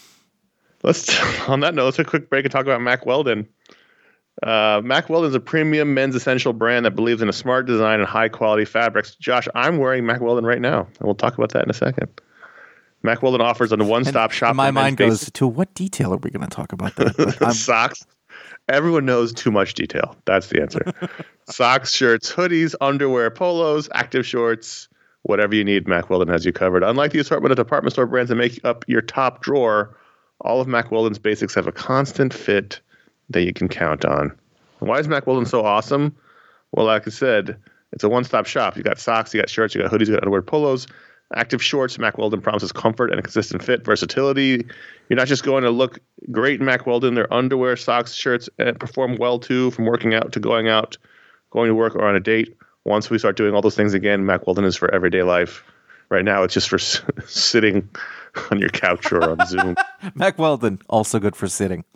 [SPEAKER 3] On that note, let's take a quick break and talk about Mack Weldon. Mack Weldon is a premium men's essential brand that believes in a smart design and high quality fabrics. Josh, I'm wearing Mack Weldon right now, and we'll talk about that in a second. Mack Weldon offers a one-stop shop.
[SPEAKER 2] And my mind goes to what detail are we going to talk about that?
[SPEAKER 3] Socks. Everyone knows too much detail. That's the answer. Socks, shirts, hoodies, underwear, polos, active shorts, whatever you need, Mack Weldon has you covered. Unlike the assortment of department store brands that make up your top drawer, all of Mack Weldon's basics have a constant fit that you can count on. Why is Mack Weldon so awesome? Well, like I said, it's a one-stop shop. You got socks, you got shirts, you got hoodies, you got underwear, polos, active shorts. Mack Weldon promises comfort and a consistent fit, versatility. You're not just going to look great in Mack Weldon. Their underwear, socks, shirts perform well too, from working out to going to work or on a date. Once we start doing all those things again, Mack Weldon is for everyday life. Right now, it's just for sitting on your couch or on Zoom.
[SPEAKER 2] Mack Weldon, also good for sitting.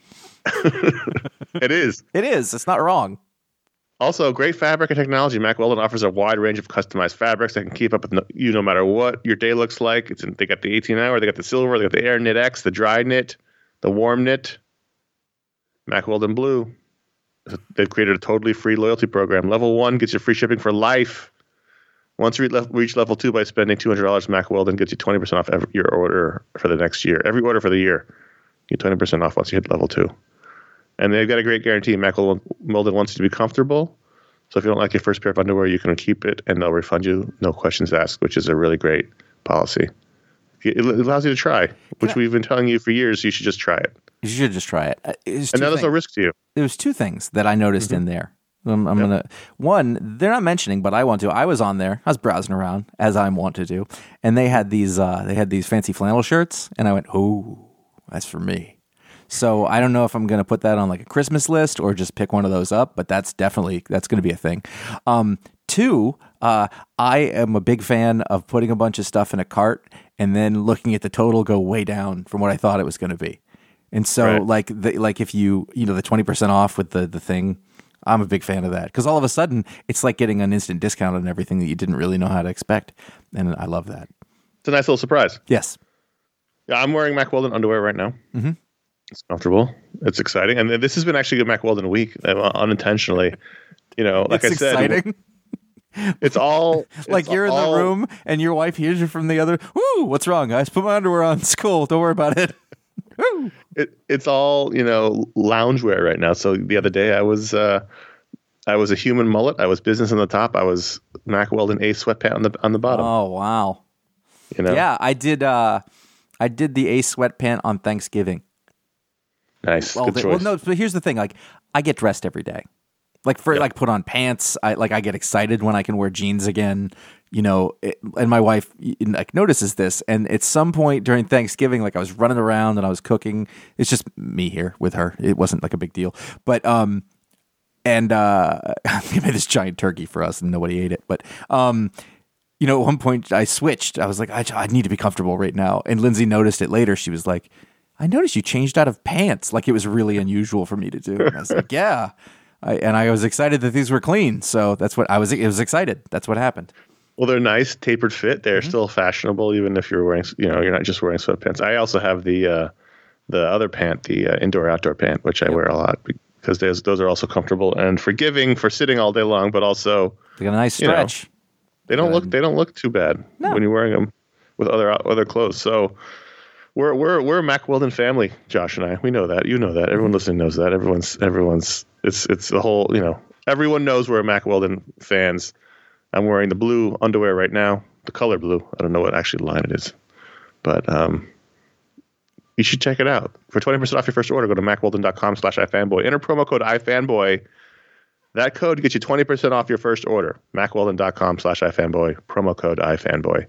[SPEAKER 3] It is.
[SPEAKER 2] It is. It's not wrong.
[SPEAKER 3] Also, great fabric and technology. Mack Weldon offers a wide range of customized fabrics that can keep up with you no matter what your day looks like. They got the 18-hour, they got the silver, they got the Air Knit X, the dry knit, the warm knit. Mack Weldon Blue. They've created a totally free loyalty program. Level 1 gets you free shipping for life. Once you reach level 2 by spending $200, Mack Weldon gets you 20% off your order for the next year. Every order for the year, you get 20% off once you hit level 2. And they've got a great guarantee. Mack Weldon wants you to be comfortable. So if you don't like your first pair of underwear, you can keep it and they'll refund you, no questions asked, which is a really great policy. It allows you to try, which we've been telling you for years. You should just try it.
[SPEAKER 2] You should just try it.
[SPEAKER 3] And now there's no risk to you.
[SPEAKER 2] There's two things that I noticed in there. One, they're not mentioning, but I want to. I was on there. I was browsing around as I want to do, and they had these fancy flannel shirts, and I went, "Oh, that's for me." So I don't know if I'm going to put that on like a Christmas list or just pick one of those up, but that's going to be a thing. Two, I am a big fan of putting a bunch of stuff in a cart and then looking at the total go way down from what I thought it was going to be. And so like if you the 20% off with the thing, I'm a big fan of that because all of a sudden it's like getting an instant discount on everything that you didn't really know how to expect. And I love that.
[SPEAKER 3] It's a nice little surprise.
[SPEAKER 2] Yes.
[SPEAKER 3] Yeah, I'm wearing Mack Weldon underwear right now.
[SPEAKER 2] Mm-hmm.
[SPEAKER 3] It's comfortable. It's exciting. And this has been actually a Mack Weldon week, unintentionally. Like I said,
[SPEAKER 2] exciting.
[SPEAKER 3] It's all
[SPEAKER 2] like you're in the room and your wife hears you from the other. Woo! What's wrong, guys? Put my underwear on. It's cool. Don't worry about it. Woo!
[SPEAKER 3] It's all loungewear right now. So the other day I was a human mullet. I was business on the top. I was Mack Weldon Ace sweatpant on the bottom.
[SPEAKER 2] Oh wow! Yeah, I did. I did the Ace sweatpant on Thanksgiving.
[SPEAKER 3] Nice. Good choice.
[SPEAKER 2] Well, no, but here's the thing. Like, I get dressed every day. Like, put on pants. I get excited when I can wear jeans again. And my wife notices this. And at some point during Thanksgiving, I was running around and I was cooking. It's just me here with her. It wasn't like a big deal. But And they made this giant turkey for us, and nobody ate it. But you know, at one point I switched. I was like, I need to be comfortable right now. And Lindsay noticed it later. She was like, I noticed you changed out of pants. Like, it was really unusual for me to do. And I was like, yeah. I was excited that these were clean. So that's what I was. It was excited. That's what happened.
[SPEAKER 3] Well, they're nice, tapered fit. They're still fashionable, even if you're wearing, you're not just wearing sweatpants. I also have the other pant, the indoor-outdoor pant, which I wear a lot because those are also comfortable and forgiving for sitting all day long, but also
[SPEAKER 2] they got a nice stretch.
[SPEAKER 3] They don't look too bad when you're wearing them with other clothes. So we're a Mack Weldon family, Josh and I. We know that. You know that. Everyone listening knows that. Everyone's. It's the whole. Everyone knows we're Mack Weldon fans. I'm wearing the blue underwear right now, the color blue. I don't know what actually line it is, but you should check it out. For 20% off your first order, go to MackWeldon.com/iFanboy. Enter promo code iFanboy. That code gets you 20% off your first order. MackWeldon.com/iFanboy. Promo code iFanboy.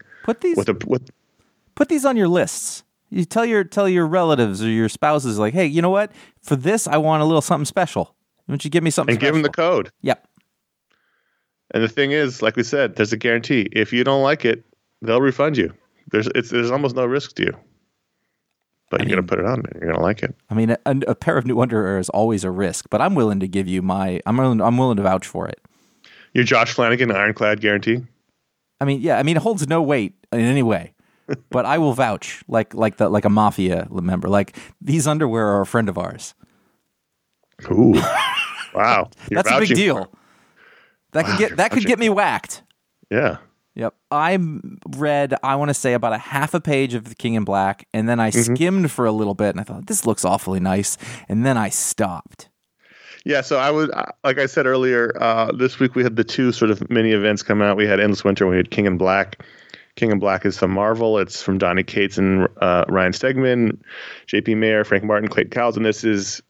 [SPEAKER 2] Put these on your lists. You tell your relatives or your spouses, like, hey, you know what? For this, I want a little something special. Why don't you give me something
[SPEAKER 3] and
[SPEAKER 2] special?
[SPEAKER 3] Give them the code.
[SPEAKER 2] Yep.
[SPEAKER 3] And the thing is, like we said, there's a guarantee. If you don't like it, they'll refund you. There's almost no risk to you. But you're going to put it on and you're going to like it.
[SPEAKER 2] I mean, a pair of new underwear is always a risk, but I'm willing to give you I'm willing to vouch for it.
[SPEAKER 3] Your Josh Flanagan ironclad guarantee?
[SPEAKER 2] I mean, yeah, it holds no weight in any way. But I will vouch like a mafia member. Like, these underwear are a friend of ours.
[SPEAKER 3] Ooh. Wow.
[SPEAKER 2] That's a big deal. That could get me whacked.
[SPEAKER 3] Yeah.
[SPEAKER 2] Yep. I read, I want to say, about a half a page of The King in Black, and then I skimmed for a little bit, and I thought, this looks awfully nice, and then I stopped.
[SPEAKER 3] Yeah, so I was, like I said earlier, this week we had the two sort of mini events come out. We had Endless Winter, and we had King in Black. King in Black is from Marvel. It's from Donny Cates and Ryan Stegman, J.P. Mayer, Frank Martin, Clayton Cowles, and this is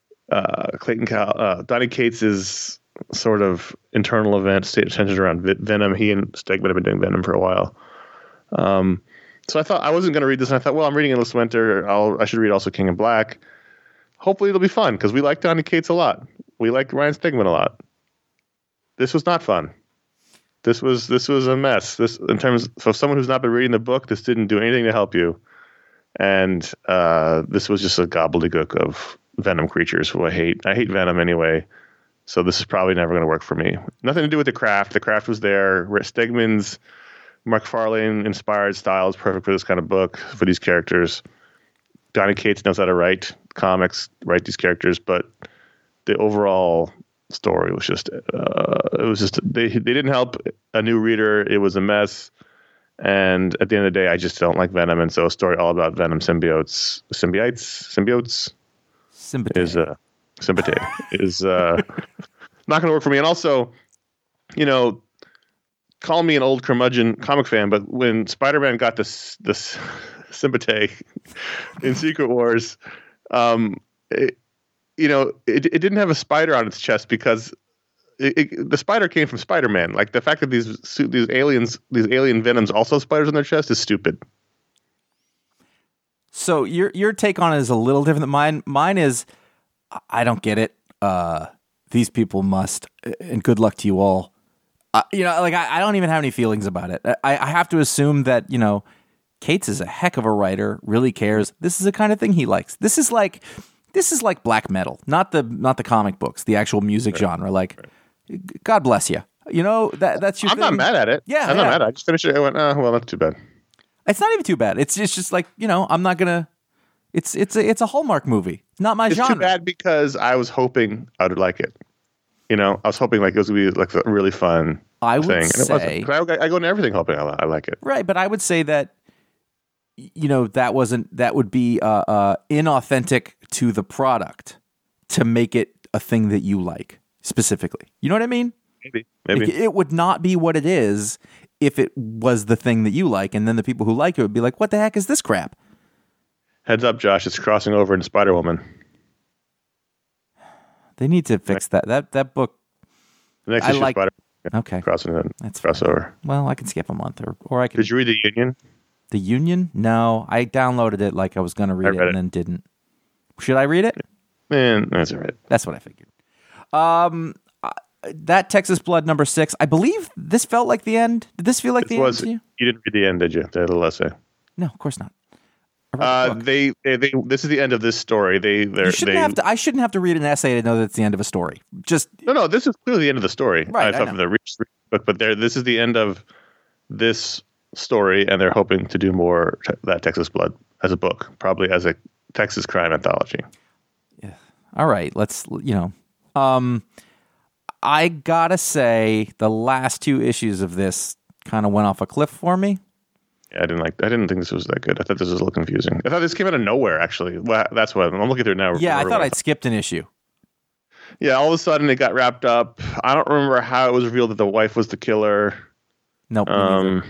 [SPEAKER 3] Donny Cates' sort of internal event, centered around Venom. He and Stegman have been doing Venom for a while. So I thought I wasn't going to read this, and I thought, well, I'm reading Endless Winter. I should read also King in Black. Hopefully it'll be fun, because we like Donny Cates a lot. We like Ryan Stegman a lot. This was not fun. This was a mess. This, in terms of someone who's not been reading the book, this didn't do anything to help you. And this was just a gobbledygook of Venom creatures who I hate. I hate Venom anyway. So this is probably never going to work for me. Nothing to do with the craft. The craft was there. Stegman's Mark Farlane inspired style is perfect for this kind of book, for these characters. Donny Cates knows how to write comics, write these characters, but the overall story was just they didn't help a new reader. It was a mess, and at the end of the day, I just don't like Venom, and so a story all about Venom symbiotes is not going to work for me. And also, call me an old curmudgeon comic fan, but when Spider-Man got this symbiote in Secret Wars, it didn't have a spider on its chest because the spider came from Spider-Man. Like, the fact that these alien Venoms also have spiders on their chest is stupid.
[SPEAKER 2] So your take on it is a little different than mine. Mine is, I don't get it. These people must, and good luck to you all. I don't even have any feelings about it. I have to assume that, Cates is a heck of a writer, really cares. This is the kind of thing he likes. This is like black metal, not the comic books, the actual music genre. Like, God bless you. That's your
[SPEAKER 3] I'm
[SPEAKER 2] thing.
[SPEAKER 3] not mad at it.
[SPEAKER 2] Yeah,
[SPEAKER 3] I'm not mad. I just finished it. I went, well, that's too bad.
[SPEAKER 2] It's not even too bad. It's just like, I'm not gonna. It's a Hallmark movie. Not my genre.
[SPEAKER 3] It's too bad because I was hoping I would like it. I was hoping like it was gonna be like a really fun
[SPEAKER 2] I would
[SPEAKER 3] thing.
[SPEAKER 2] say,
[SPEAKER 3] and I go into everything hoping I like it.
[SPEAKER 2] Right, but I would say that that would be inauthentic to the product to make it a thing that you like specifically. You know what I mean?
[SPEAKER 3] Maybe
[SPEAKER 2] it would not be what it is if it was the thing that you like, and then the people who like it would be like, "What the heck is this crap?"
[SPEAKER 3] Heads up, Josh! It's crossing over into Spider-Woman.
[SPEAKER 2] They need to fix that. That book.
[SPEAKER 3] The next issue of
[SPEAKER 2] Spider-Man. Okay,
[SPEAKER 3] crossing in.
[SPEAKER 2] That's
[SPEAKER 3] crossover.
[SPEAKER 2] Fine. Well, I can skip a month, or I can.
[SPEAKER 3] Did you read The Union?
[SPEAKER 2] The Union? No, I downloaded it like I was going to read it and then didn't. Should I read it?
[SPEAKER 3] Man, that's all right.
[SPEAKER 2] That's what I figured. That Texas Blood number 6, I believe this felt like the end. Did this feel like the end to you?
[SPEAKER 3] You didn't read the end, did you? The little essay.
[SPEAKER 2] No, of course not.
[SPEAKER 3] They this is the end of this story. I
[SPEAKER 2] shouldn't have to read an essay to know that it's the end of a story.
[SPEAKER 3] No, this is clearly the end of the story.
[SPEAKER 2] Right,
[SPEAKER 3] I thought from the book, but this is the end of this story, and they're hoping to do more that Texas Blood as a book, probably as a Texas crime anthology.
[SPEAKER 2] Yeah. All right, let's I gotta say, the last 2 issues of this kind of went off a cliff for me.
[SPEAKER 3] Yeah, I didn't think this was that good. I thought this was a little confusing. I thought this came out of nowhere, actually. Well, that's what I'm looking through it now.
[SPEAKER 2] Yeah, I thought I'd skipped an issue.
[SPEAKER 3] Yeah, all of a sudden it got wrapped up. I don't remember how it was revealed that the wife was the killer.
[SPEAKER 2] Nope.
[SPEAKER 3] And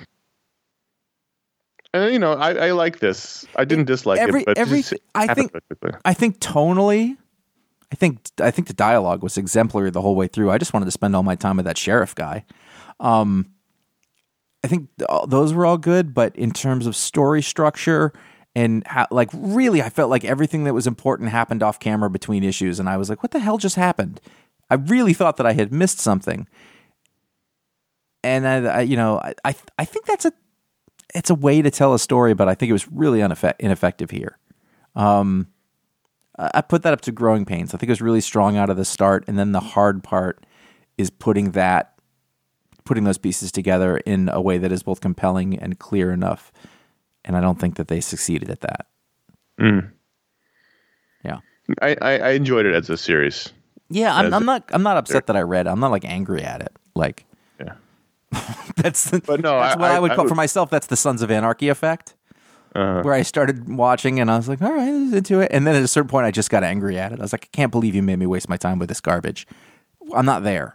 [SPEAKER 3] I like this. I didn't dislike it, but
[SPEAKER 2] I think tonally. I think the dialogue was exemplary the whole way through. I just wanted to spend all my time with that sheriff guy. I think those were all good, but in terms of story structure and how, really, I felt like everything that was important happened off camera between issues, and I was like, "What the hell just happened?" I really thought that I had missed something, and I think it's a way to tell a story, but I think it was really ineffective here. I put that up to Growing Pains. I think it was really strong out of the start, and then the hard part is putting those pieces together in a way that is both compelling and clear enough. And I don't think that they succeeded at that. Yeah,
[SPEAKER 3] I enjoyed it as a series.
[SPEAKER 2] Yeah, I'm not upset that I read it. I'm not angry at it.
[SPEAKER 3] Yeah,
[SPEAKER 2] that's what I would call for myself. That's the Sons of Anarchy effect. Where I started watching and I was like, all right, I was into it. And then at a certain point, I just got angry at it. I was like, I can't believe you made me waste my time with this garbage. I'm not there.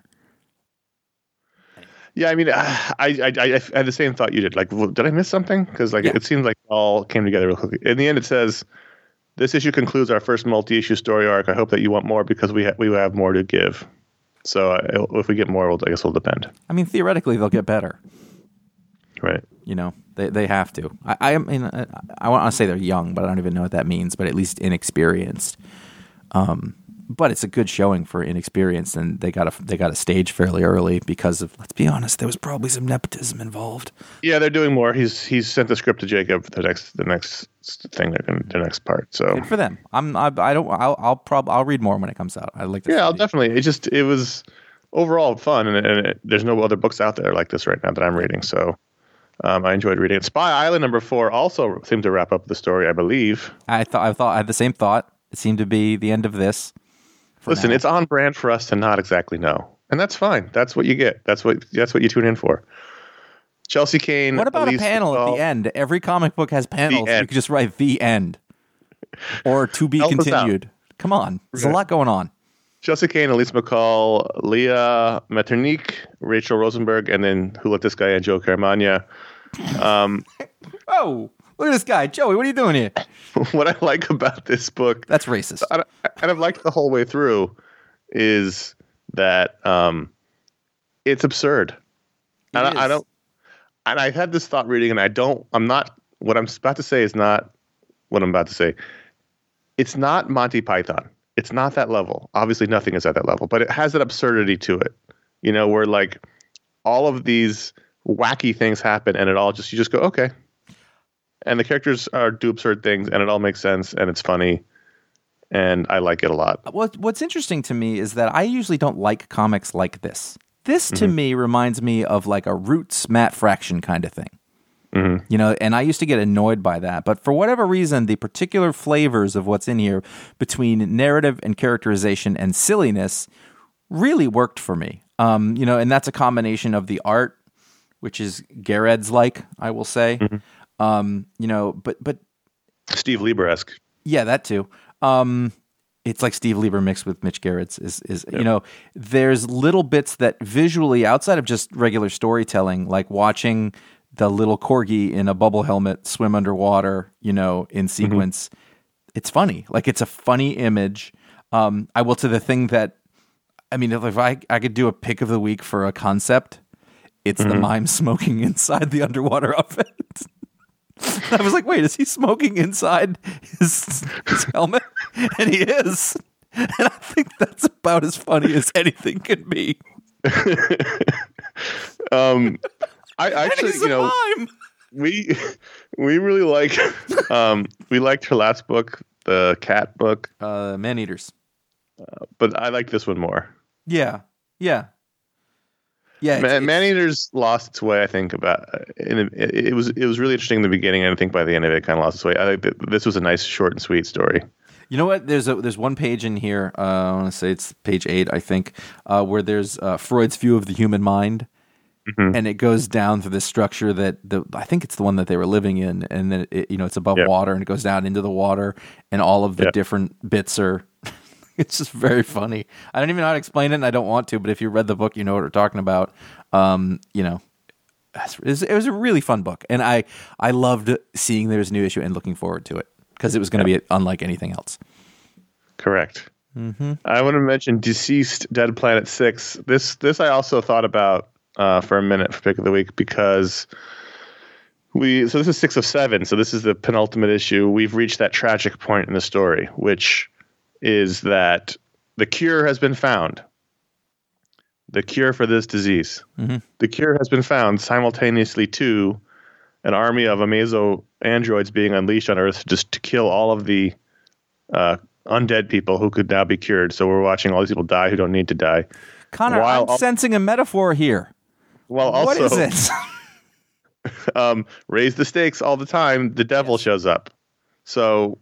[SPEAKER 3] Yeah, I mean, I had the same thought you did. Did I miss something? Because it seemed like it all came together real quickly. In the end, it says, this issue concludes our first multi-issue story arc. I hope that you want more because we have more to give. So if we get more, I guess we'll depend.
[SPEAKER 2] I mean, theoretically, they'll get better.
[SPEAKER 3] Right.
[SPEAKER 2] They have to. I mean, I want to say they're young, but I don't even know what that means. But at least inexperienced. But it's a good showing for inexperienced, and they got a stage fairly early because of, let's be honest, there was probably some nepotism involved.
[SPEAKER 3] Yeah, they're doing more. He's sent the script to Jacob. The next thing the next part. So
[SPEAKER 2] good for them. I'll read more when it comes out. I like.
[SPEAKER 3] Yeah, I'll definitely. It was overall fun, and there's no other books out there like this right now that I'm reading. So. I enjoyed reading it. Spy Island number 4 also seemed to wrap up the story, I believe.
[SPEAKER 2] I had the same thought. It seemed to be the end of this.
[SPEAKER 3] Listen, it's on brand for us to not exactly know, and that's fine. That's what you get. That's what you tune in for. Chelsea Kane.
[SPEAKER 2] What about a panel at the end? Every comic book has panels. You could just write "the end" or "to be continued." Come on, there's a lot going on.
[SPEAKER 3] Chelsea Kane, Elise McCall, Leah Metternich, Rachel Rosenberg, and then who let this guy in, Joe Caramagna.
[SPEAKER 2] Oh, look at this guy. Joey, what are you doing here?
[SPEAKER 3] What I like about this book...
[SPEAKER 2] That's racist.
[SPEAKER 3] And I've liked the whole way through is that it's absurd. And I had this thought reading, and what I'm about to say is not what I'm about to say. It's not Monty Python. It's not that level. Obviously, nothing is at that level, but it has that absurdity to it. Where all of these wacky things happen, and you just go, okay. And the characters do absurd things, and it all makes sense, and it's funny, and I like it a lot.
[SPEAKER 2] What's interesting to me is that I usually don't like comics like this. This to me reminds me of a Roots Matt Fraction kind of thing. Mm-hmm. And I used to get annoyed by that. But for whatever reason, the particular flavors of what's in here between narrative and characterization and silliness really worked for me. And that's a combination of the art, which is Garrett's I will say. Mm-hmm. But
[SPEAKER 3] Steve Lieber-esque.
[SPEAKER 2] Yeah, that too. It's like Steve Lieber mixed with Mitch Garrett's yep. There's little bits that visually, outside of just regular storytelling, like watching the little corgi in a bubble helmet swim underwater, in sequence. Mm-hmm. It's funny. It's a funny image. I will to the thing that, if I could do a pick of the week for a concept, it's the mime smoking inside the underwater outfit. I was like, wait, is he smoking inside his helmet? And he is. And I think that's about as funny as anything can be.
[SPEAKER 3] I actually, we really like we liked her last book, the cat book,
[SPEAKER 2] Man-Eaters.
[SPEAKER 3] but I like this one more.
[SPEAKER 2] Yeah.
[SPEAKER 3] Man-Eaters lost its way. I think it was really interesting in the beginning, and I think by the end of it, kind of lost its way. I think that this was a nice, short and sweet story.
[SPEAKER 2] You know what? There's one page in here. I want to say it's page 8, I think, where there's Freud's view of the human mind, and it goes down through this structure that I think it's the one that they were living in, and then it's above water, and it goes down into the water, and all of the different bits are. It's just very funny. I don't even know how to explain it, and I don't want to. But if you read the book, you know what we're talking about. It was a really fun book, and I loved seeing there's a new issue and looking forward to it. Because it was going to be unlike anything else.
[SPEAKER 3] Correct. I want to mention Deceased Dead Planet 6. This I also thought about for a minute for Pick of the Week because this is 6 of 7. So this is the penultimate issue. We've reached that tragic point in the story, which is that the cure has been found. The cure for this disease. The cure has been found simultaneously to an army of Amazo androids being unleashed on Earth just to kill all of the undead people who could now be cured. So we're watching all these people die who don't need to die.
[SPEAKER 2] Connor, I'm sensing a metaphor here.
[SPEAKER 3] Well, also,
[SPEAKER 2] what is it?
[SPEAKER 3] Raise the stakes all the time. The devil shows up. So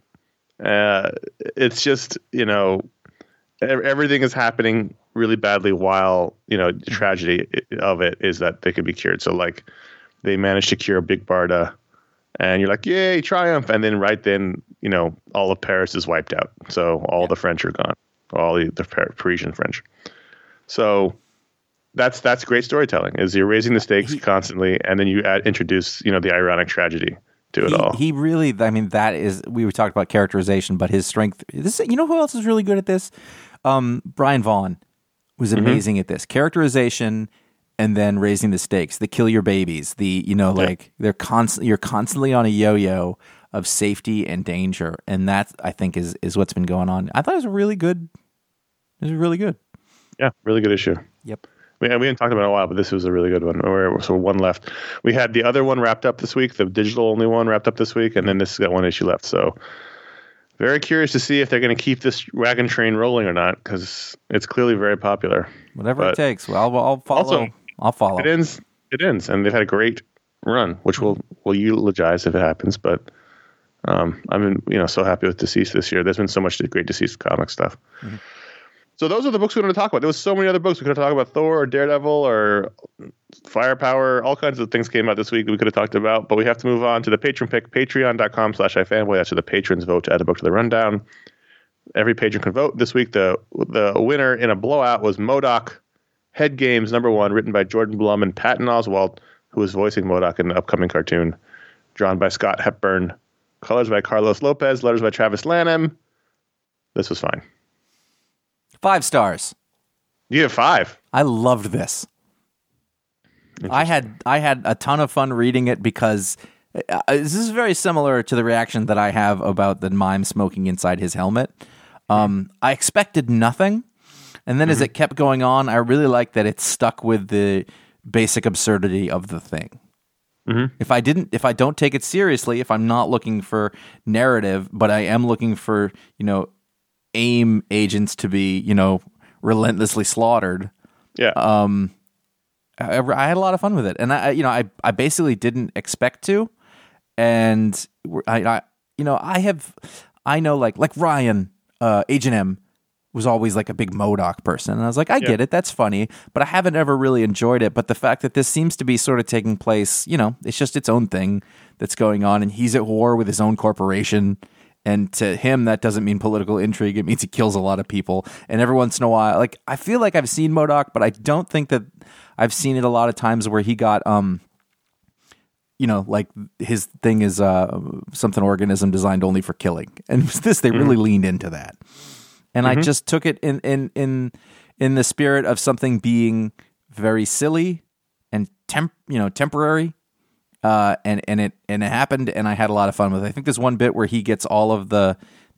[SPEAKER 3] it's just, everything is happening really badly while, the tragedy of it is that they could be cured. So like, they managed to cure Big Barda, and you're like, yay, triumph. And then right then, all of Paris is wiped out. So all the French are gone, all the Parisian French. So that's great storytelling, is you're raising the stakes constantly, and then you introduce, the ironic tragedy to it all.
[SPEAKER 2] He really, that is, we talked about characterization, but his strength, who else is really good at this? Brian Vaughan was amazing at this. Characterization, and then raising the stakes, the kill your babies, you're constantly on a yo-yo of safety and danger, and that I think is what's been going on. I thought it was really good. It was really good.
[SPEAKER 3] Yeah, really good issue.
[SPEAKER 2] Yep.
[SPEAKER 3] We haven't talked about it in a while, but this was a really good one. So one left. We had the other one wrapped up this week, the digital only one wrapped up this week, and then this has got one issue left. So very curious to see if they're going to keep this wagon train rolling or not, because it's clearly very popular.
[SPEAKER 2] Whatever it takes. Well, I'll follow.
[SPEAKER 3] Also,
[SPEAKER 2] I'll follow.
[SPEAKER 3] It ends, and they've had a great run, which we'll eulogize if it happens. But I've been so happy with Deceased this year. There's been so much great Deceased comic stuff. So those are the books we wanted to talk about. There was so many other books we could have talked about: Thor or Daredevil or Firepower. All kinds of things came out this week we could have talked about. But we have to move on to the patron pick. Patreon.com/ifanboy. That's where the patrons vote to add a book to the rundown. Every patron can vote. This week, the winner in a blowout was MODOK. Head Games #1, written by Jordan Blum and Patton Oswalt, who is voicing MODOK in the upcoming cartoon, drawn by Scott Hepburn, colors by Carlos Lopez, letters by Travis Lanham. This was fine.
[SPEAKER 2] 5 stars.
[SPEAKER 3] You have 5.
[SPEAKER 2] I loved this. I had a ton of fun reading it because this is very similar to the reaction that I have about the mime smoking inside his helmet. I expected nothing. And then as it kept going on, I really liked that it stuck with the basic absurdity of the thing. If I don't take it seriously, if I'm not looking for narrative, but I am looking for, AIM agents to be, relentlessly slaughtered. Yeah. I had a lot of fun with it. And I basically didn't expect to. And I know like Ryan, Agent M, was always like a big MODOK person. And I was like, I get it. That's funny. But I haven't ever really enjoyed it. But the fact that this seems to be sort of taking place, it's just its own thing that's going on. And he's at war with his own corporation. And to him, that doesn't mean political intrigue. It means he kills a lot of people. And every once in a while, like, I feel like I've seen MODOK, but I don't think that I've seen it a lot of times where he got, like his thing is something organism designed only for killing. And this, they really leaned into that. And I just took it in the spirit of something being very silly and temporary, and it happened, and I had a lot of fun with it. I think there's one bit where he gets all of the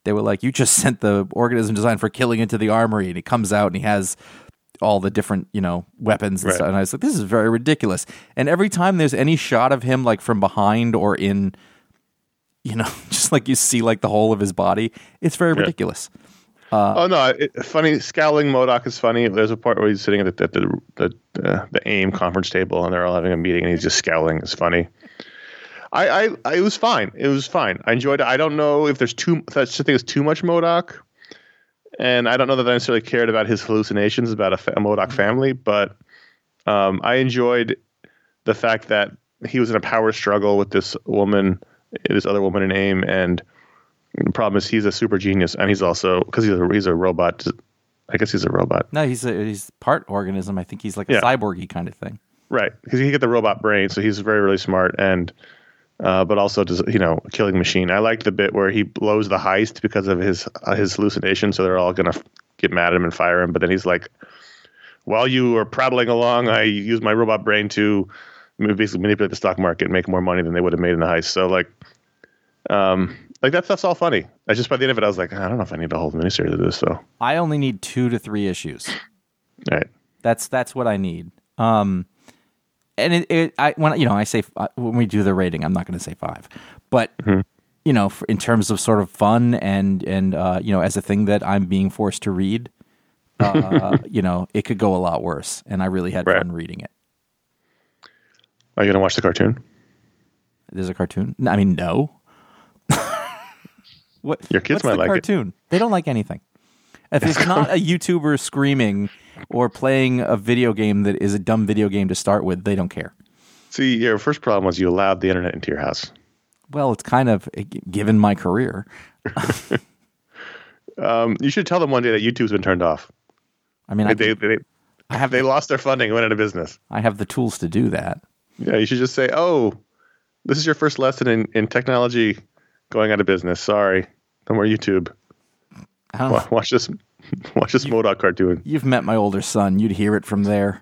[SPEAKER 2] They were like, you just sent the organism designed for killing into the armory, and he comes out and he has all the different, weapons and stuff. And I was like, this is very ridiculous. And every time there's any shot of him like from behind or in, just like you see like the whole of his body, it's very ridiculous.
[SPEAKER 3] Funny. Scowling MODOK is funny. There's a part where he's sitting at the AIM conference table and they're all having a meeting and he's just scowling. It's funny. It was fine. It was fine. I enjoyed it. I don't know if there's such a thing as too much MODOK, and I don't know that I necessarily cared about his hallucinations about a MODOK family, but I enjoyed the fact that he was in a power struggle with this other woman in AIM, and the problem is he's a super genius, and he's also, because he's a robot. I guess he's a robot.
[SPEAKER 2] No, he's part organism. I think he's like a cyborgy kind of thing. Right,
[SPEAKER 3] because he get the robot brain, so he's very, really smart, and but also does a killing machine. I liked the bit where he blows the heist because of his hallucination, so they're all gonna get mad at him and fire him. But then he's like, "While you were prattling along, I used my robot brain to basically manipulate the stock market and make more money than they would have made in the heist." So like that stuff's all funny. I just by the end of it, I was like, I don't know if I need a whole miniseries of this. So
[SPEAKER 2] I only need 2 to 3 issues.
[SPEAKER 3] Right.
[SPEAKER 2] That's what I need. And I say when we do the rating, I'm not going to say 5, but in terms of sort of fun and as a thing that I'm being forced to read, it could go a lot worse, and I really had fun reading it.
[SPEAKER 3] Are you going to watch the cartoon?
[SPEAKER 2] There's a cartoon? I mean, no.
[SPEAKER 3] Your kids might like
[SPEAKER 2] cartoon? They don't like anything. If it's not a YouTuber screaming or playing a video game that is a dumb video game to start with, they don't care.
[SPEAKER 3] See, your first problem was you allowed the internet into your house.
[SPEAKER 2] Well, it's kind of given my career.
[SPEAKER 3] You should tell them one day that YouTube's been turned off.
[SPEAKER 2] I mean,
[SPEAKER 3] they lost their funding and went out of business.
[SPEAKER 2] I have the tools to do that.
[SPEAKER 3] Yeah, you should just say, "Oh, this is your first lesson in technology going out of business. Sorry, no more YouTube. Watch this MODOK cartoon."
[SPEAKER 2] You've met my older son. You'd hear it from there.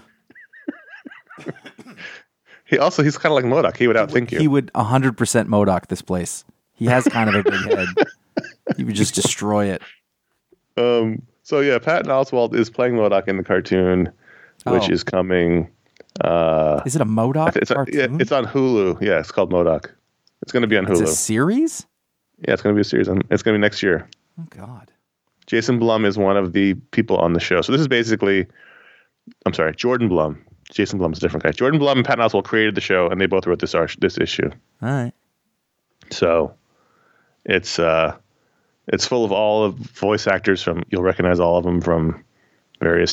[SPEAKER 3] He's kind of like MODOK. He would outthink you.
[SPEAKER 2] He would 100% MODOK this place. He has kind of a big head. He would just destroy it.
[SPEAKER 3] So yeah, Patton Oswalt is playing MODOK in the cartoon, which is coming.
[SPEAKER 2] Is it a MODOK cartoon?
[SPEAKER 3] It's on Hulu. Yeah, it's called MODOK. It's going to be on Hulu.
[SPEAKER 2] It's a series?
[SPEAKER 3] Yeah, it's going to be a series. It's going to be next year.
[SPEAKER 2] Oh, God.
[SPEAKER 3] Jason Blum is one of the people on the show. So this is basically, Jordan Blum. Jason Blum's a different guy. Jordan Blum and Patton Oswalt created the show, and they both wrote this issue.
[SPEAKER 2] All right.
[SPEAKER 3] So it's full of all of voice actors you'll recognize all of them from various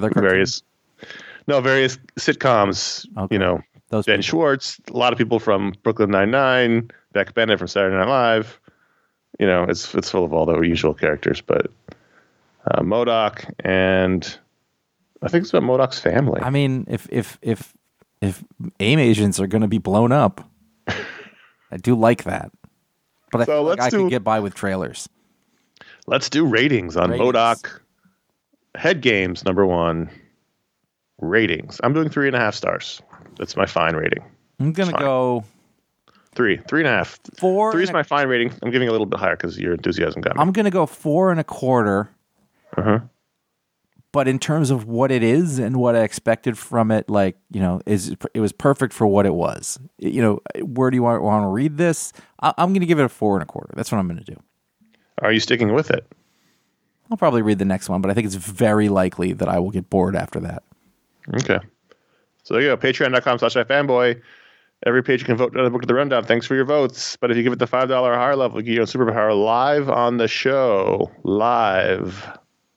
[SPEAKER 3] sitcoms. Okay.
[SPEAKER 2] Those
[SPEAKER 3] Ben
[SPEAKER 2] people.
[SPEAKER 3] Schwartz, a lot of people from Brooklyn Nine-Nine, Beck Bennett from Saturday Night Live. It's full of all the usual characters, but MODOK, and I think it's about MODOK's family.
[SPEAKER 2] I mean, if AIM agents are going to be blown up, I do like that. But I feel like I could get by with trailers.
[SPEAKER 3] Let's do ratings on MODOK. Head Games, number 1. Ratings. I'm doing 3.5 stars. That's my fine rating.
[SPEAKER 2] I'm going to go
[SPEAKER 3] 3.5.
[SPEAKER 2] 4.
[SPEAKER 3] 3 is my fine rating. I'm giving a little bit higher because your enthusiasm got me.
[SPEAKER 2] I'm going to go 4.25.
[SPEAKER 3] Uh-huh.
[SPEAKER 2] But in terms of what it is and what I expected from it, it was perfect for what it was. Where do you want to read this? I'm going to give it a 4.25. That's what I'm going to do.
[SPEAKER 3] Are you sticking with it?
[SPEAKER 2] I'll probably read the next one, but I think it's very likely that I will get bored after that.
[SPEAKER 3] Okay. So there you go. Patreon.com/ifanboy. Every page you can vote on the book of the rundown. Thanks for your votes. But if you give it the $5 or higher level, you get your own superpower live on the show. Live.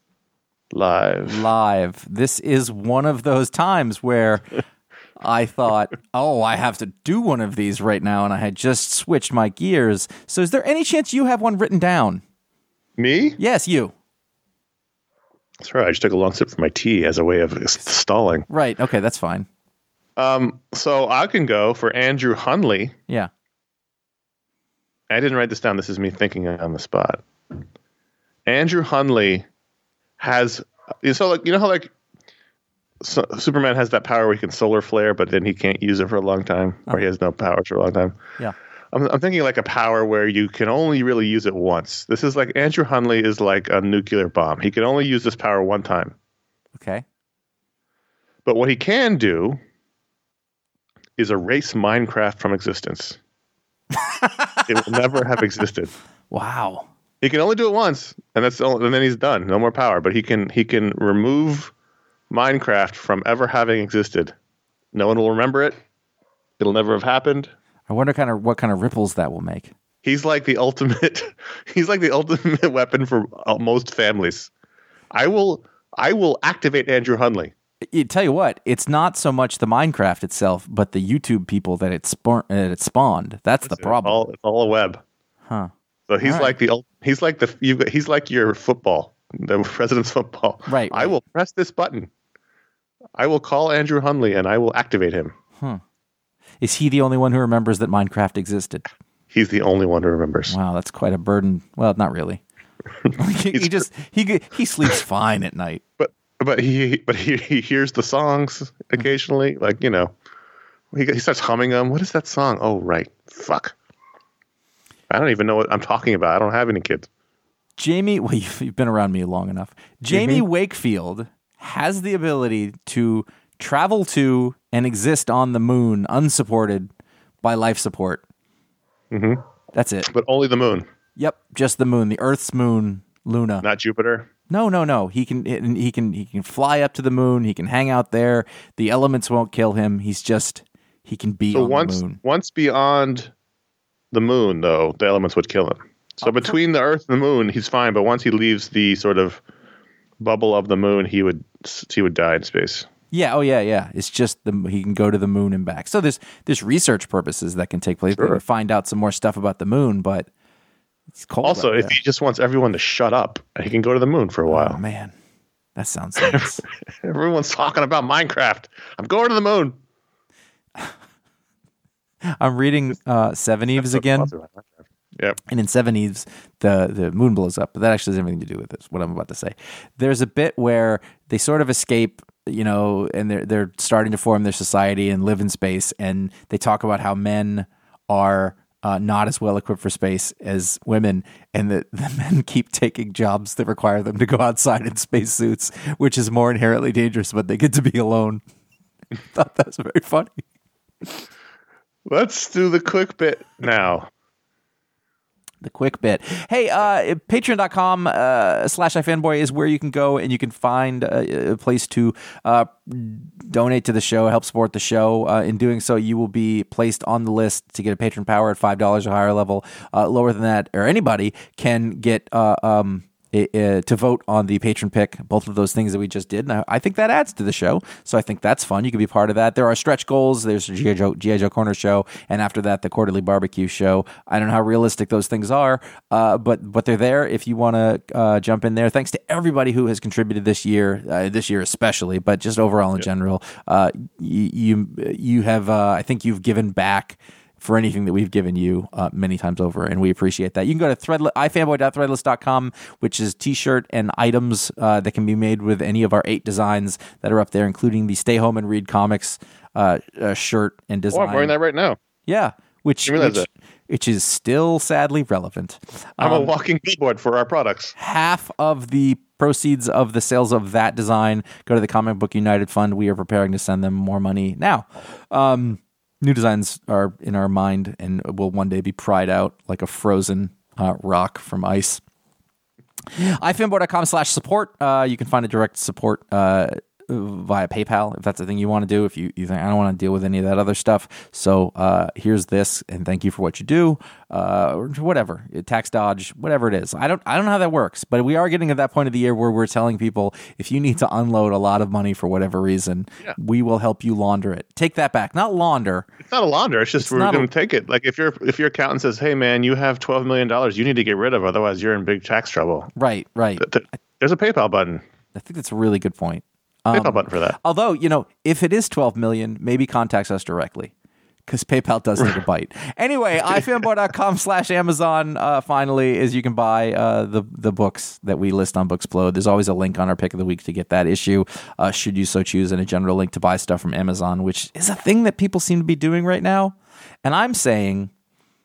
[SPEAKER 2] This is one of those times where I thought, I have to do one of these right now, and I had just switched my gears. So is there any chance you have one written down?
[SPEAKER 3] Me?
[SPEAKER 2] Yes, you.
[SPEAKER 3] That's right. I just took a long sip from my tea as a way of stalling.
[SPEAKER 2] Right. Okay, that's fine.
[SPEAKER 3] So I can go for Andrew Hunley.
[SPEAKER 2] Yeah.
[SPEAKER 3] I didn't write this down. This is me thinking on the spot. Andrew Hunley has, Superman has that power where he can solar flare, but then he can't use it for a long time, or he has no powers for a long time.
[SPEAKER 2] Yeah.
[SPEAKER 3] I'm thinking like a power where you can only really use it once. This is like Andrew Hunley is like a nuclear bomb. He can only use this power one time.
[SPEAKER 2] Okay.
[SPEAKER 3] But what he can do is erase Minecraft from existence. It will never have existed.
[SPEAKER 2] Wow.
[SPEAKER 3] He can only do it once, and and then he's done. No more power. But he can remove Minecraft from ever having existed. No one will remember it. It'll never have happened.
[SPEAKER 2] I wonder what kind of ripples that will make.
[SPEAKER 3] He's like the ultimate. He's like the ultimate weapon for most families. I will activate Andrew Hunley.
[SPEAKER 2] You tell you what, it's not so much the Minecraft itself, but the YouTube people that it spawned. That's the problem.
[SPEAKER 3] It's all a web.
[SPEAKER 2] Huh.
[SPEAKER 3] So he's like he's like your football, the president's football.
[SPEAKER 2] Right.
[SPEAKER 3] I will press this button. I will call Andrew Hunley and I will activate him.
[SPEAKER 2] Is he the only one who remembers that Minecraft existed?
[SPEAKER 3] He's the only one who remembers.
[SPEAKER 2] Wow, that's quite a burden. Well, not really. he sleeps fine at night.
[SPEAKER 3] But he hears the songs occasionally. Like, he starts humming them. What is that song? Oh, right. Fuck. I don't even know what I'm talking about. I don't have any kids.
[SPEAKER 2] Jamie, well, you've been around me long enough. Jamie Wakefield has the ability to travel to and exist on the moon unsupported by life support.
[SPEAKER 3] Mm-hmm.
[SPEAKER 2] That's it.
[SPEAKER 3] But only the moon.
[SPEAKER 2] Yep, just the moon, the Earth's moon, Luna.
[SPEAKER 3] Not Jupiter.
[SPEAKER 2] No. He can fly up to the moon. He can hang out there. The elements won't kill him. He can be on the moon.
[SPEAKER 3] Once beyond the moon, though, the elements would kill him. So between the Earth and the moon, he's fine. But once he leaves the sort of bubble of the moon, he would die in space.
[SPEAKER 2] Yeah. Oh, yeah. It's just he can go to the moon and back. So there's research purposes that can take place.
[SPEAKER 3] Sure.
[SPEAKER 2] To find out some more stuff about the moon, but it's cold.
[SPEAKER 3] Also, if he just wants everyone to shut up, he can go to the moon for a while.
[SPEAKER 2] Oh man, that sounds nice.
[SPEAKER 3] Everyone's talking about Minecraft. I'm going to the moon.
[SPEAKER 2] I'm reading Seven Eves again.
[SPEAKER 3] Yep.
[SPEAKER 2] And in Seven Eves, the moon blows up, but that actually has everything to do with this, what I'm about to say. There's a bit where they sort of escape, and they're starting to form their society and live in space, and they talk about how men are not as well equipped for space as women, and the men keep taking jobs that require them to go outside in spacesuits, which is more inherently dangerous, but they get to be alone. I thought that was very funny.
[SPEAKER 3] Let's do the quick bit now.
[SPEAKER 2] The quick bit. Hey, patreon.com/ifanboy is where you can go and you can find a place to donate to the show, help support the show. In doing so, you will be placed on the list to get a patron power at $5 or higher level. Lower than that, or anybody can get to vote on the patron pick, both of those things that we just did. And I think that adds to the show. So I think that's fun. You can be part of that. There are stretch goals. There's a G.I. Joe Corner show. And after that, the quarterly barbecue show. I don't know how realistic those things are, but they're there if you want to jump in there. Thanks to everybody who has contributed this year especially, but just overall in general. You have, I think you've given back for anything that we've given you many times over, and we appreciate that. You can go to ifanboy.threadless.com, which is t-shirt and items that can be made with any of our 8 designs that are up there, including the Stay Home and Read Comics shirt and design.
[SPEAKER 3] Oh, I'm wearing that right now.
[SPEAKER 2] Yeah, which is still sadly relevant.
[SPEAKER 3] I'm a walking billboard for our products.
[SPEAKER 2] Half of the proceeds of the sales of that design go to the Comic Book United Fund. We are preparing to send them more money now. New designs are in our mind and will one day be pried out like a frozen rock from ice. ifanboy.com/support. You can find a direct support via PayPal if that's the thing you want to do. If you think I don't want to deal with any of that other stuff, so here's this, and thank you for what you do, or whatever, tax dodge, whatever it is. I don't know how that works, but we are getting to that point of the year where we're telling people if you need to unload a lot of money for whatever reason, we will help you launder it. Take that back, not launder. It's
[SPEAKER 3] not a launder. It's just we're going to take it. Like if your accountant says, "Hey man, you have $12 million, you need to get rid of, otherwise you're in big tax trouble."
[SPEAKER 2] Right.
[SPEAKER 3] There's a PayPal button.
[SPEAKER 2] I think that's a really good point.
[SPEAKER 3] PayPal button for that.
[SPEAKER 2] Although, if it is $12 million, maybe contacts us directly, because PayPal does take a bite. Anyway, ifanboy.com/Amazon finally is you can buy the books that we list on Booksplode. There's always a link on our pick of the week to get that issue, should you so choose, and a general link to buy stuff from Amazon, which is a thing that people seem to be doing right now. And I'm saying,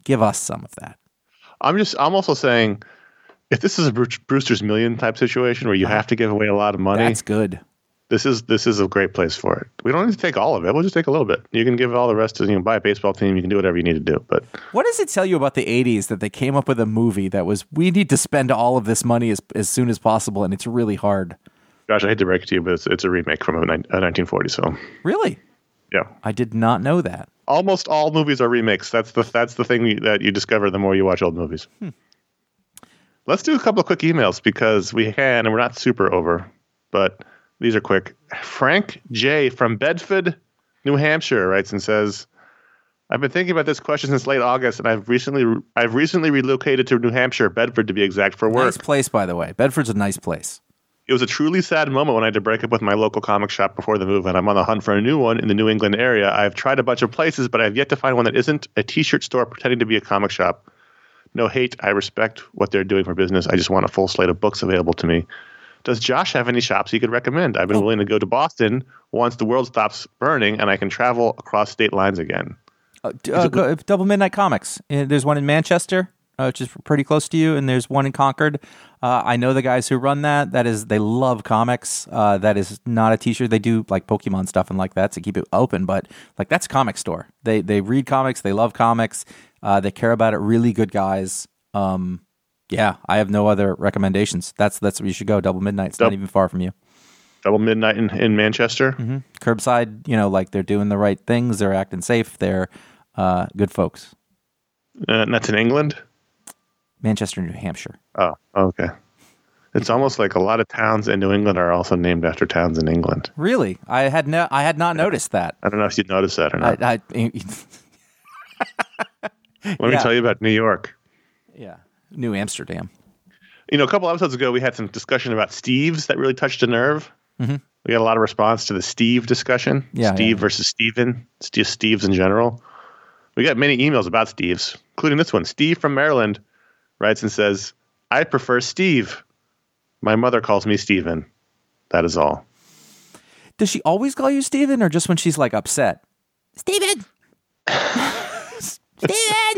[SPEAKER 2] Give us some of that.
[SPEAKER 3] I'm also saying, if this is a Brewster's Million type situation where you have to give away a lot of money,
[SPEAKER 2] That's good.
[SPEAKER 3] this is a great place for it. We don't need to take all of it. We'll just take a little bit. You can give all the rest to, you can buy a baseball team. You can do whatever you need to do. But
[SPEAKER 2] What does it tell you about the 80s that they came up with a movie that was, we need to spend all of this money as soon as possible, and it's really hard?
[SPEAKER 3] Josh, I hate to break it to you, but it's a remake from a 1940 film.
[SPEAKER 2] Really?
[SPEAKER 3] Yeah.
[SPEAKER 2] I did not know that.
[SPEAKER 3] Almost all movies are remakes. That's the thing that you discover the more you watch old movies. Let's do a couple of quick emails because we can, and we're not super over, but these are quick. Frank J. from Bedford, New Hampshire writes and says, I've been thinking about this question since late August, and I've recently relocated to New Hampshire, Bedford to be exact, for work.
[SPEAKER 2] Nice place, by the way. Bedford's a nice place.
[SPEAKER 3] It was a truly sad moment when I had to break up with my local comic shop before the move, and I'm on the hunt for a new one in the New England area. I've tried a bunch of places, but I've yet to find one that isn't a t-shirt store pretending to be a comic shop. No hate. I respect what they're doing for business. I just want a full slate of books available to me. Does Josh have any shops he could recommend? I've been willing to go to Boston once the world stops burning and I can travel across state lines again.
[SPEAKER 2] Double Midnight Comics. There's one in Manchester, which is pretty close to you, and there's one in Concord. I know the guys who run that. They love comics. That is not a t-shirt. They do like Pokemon stuff and like that to keep it open, but like that's a comic store. They read comics. They love comics. They care about it. Really good guys. Yeah, I have no other recommendations. That's where you should go. Double Midnight. It's not even far from you.
[SPEAKER 3] Double Midnight in Manchester.
[SPEAKER 2] Mm-hmm. Curbside. Like they're doing the right things. They're acting safe. They're good folks.
[SPEAKER 3] And that's in England.
[SPEAKER 2] Manchester, New Hampshire.
[SPEAKER 3] Oh, okay. It's almost like a lot of towns in New England are also named after towns in England.
[SPEAKER 2] Really? I had not noticed that.
[SPEAKER 3] I don't know if you noticed that or not.
[SPEAKER 2] Let
[SPEAKER 3] me tell you about New York.
[SPEAKER 2] Yeah. New Amsterdam.
[SPEAKER 3] A couple episodes ago, we had some discussion about Steves that really touched a nerve.
[SPEAKER 2] Mm-hmm.
[SPEAKER 3] We got a lot of response to the Steve discussion. Steve versus Steven. It's just Steves in general. We got many emails about Steves, including this one. Steve from Maryland writes and says, I prefer Steve. My mother calls me Steven. That is all.
[SPEAKER 2] Does she always call you Steven or just when she's like upset? Steven! Steven!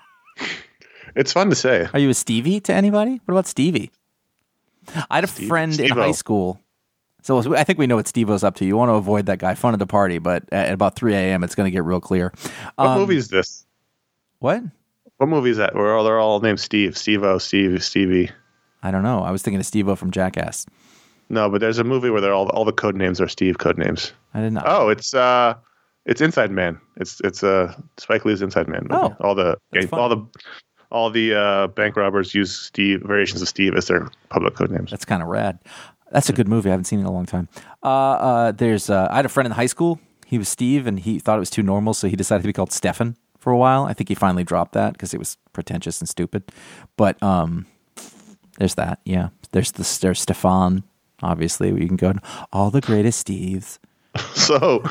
[SPEAKER 3] It's fun to say.
[SPEAKER 2] Are you a Stevie to anybody? What about Stevie? I had a friend in high school. So I think we know what Steve-O's up to. You want to avoid that guy, fun of the party, but at about 3 a.m. it's going to get real clear.
[SPEAKER 3] What movie is this?
[SPEAKER 2] What?
[SPEAKER 3] What movie is that? Where they're all named Steve. Steve-O, Steve, Stevie.
[SPEAKER 2] I don't know. I was thinking of Steve-O from Jackass.
[SPEAKER 3] No, but there's a movie where they're all the code names are Steve code names.
[SPEAKER 2] I didn't know.
[SPEAKER 3] Oh, it's Inside Man. It's Spike Lee's Inside Man movie.
[SPEAKER 2] Oh,
[SPEAKER 3] all the bank robbers use variations of Steve as their public code names.
[SPEAKER 2] That's kind of rad. That's a good movie. I haven't seen it in a long time. I had a friend in high school. He was Steve, and he thought it was too normal, so he decided to be called Stefan for a while. I think he finally dropped that because it was pretentious and stupid. But there's that. Yeah, there's Stefan. Obviously, we can go to all the greatest Steves.
[SPEAKER 3] So,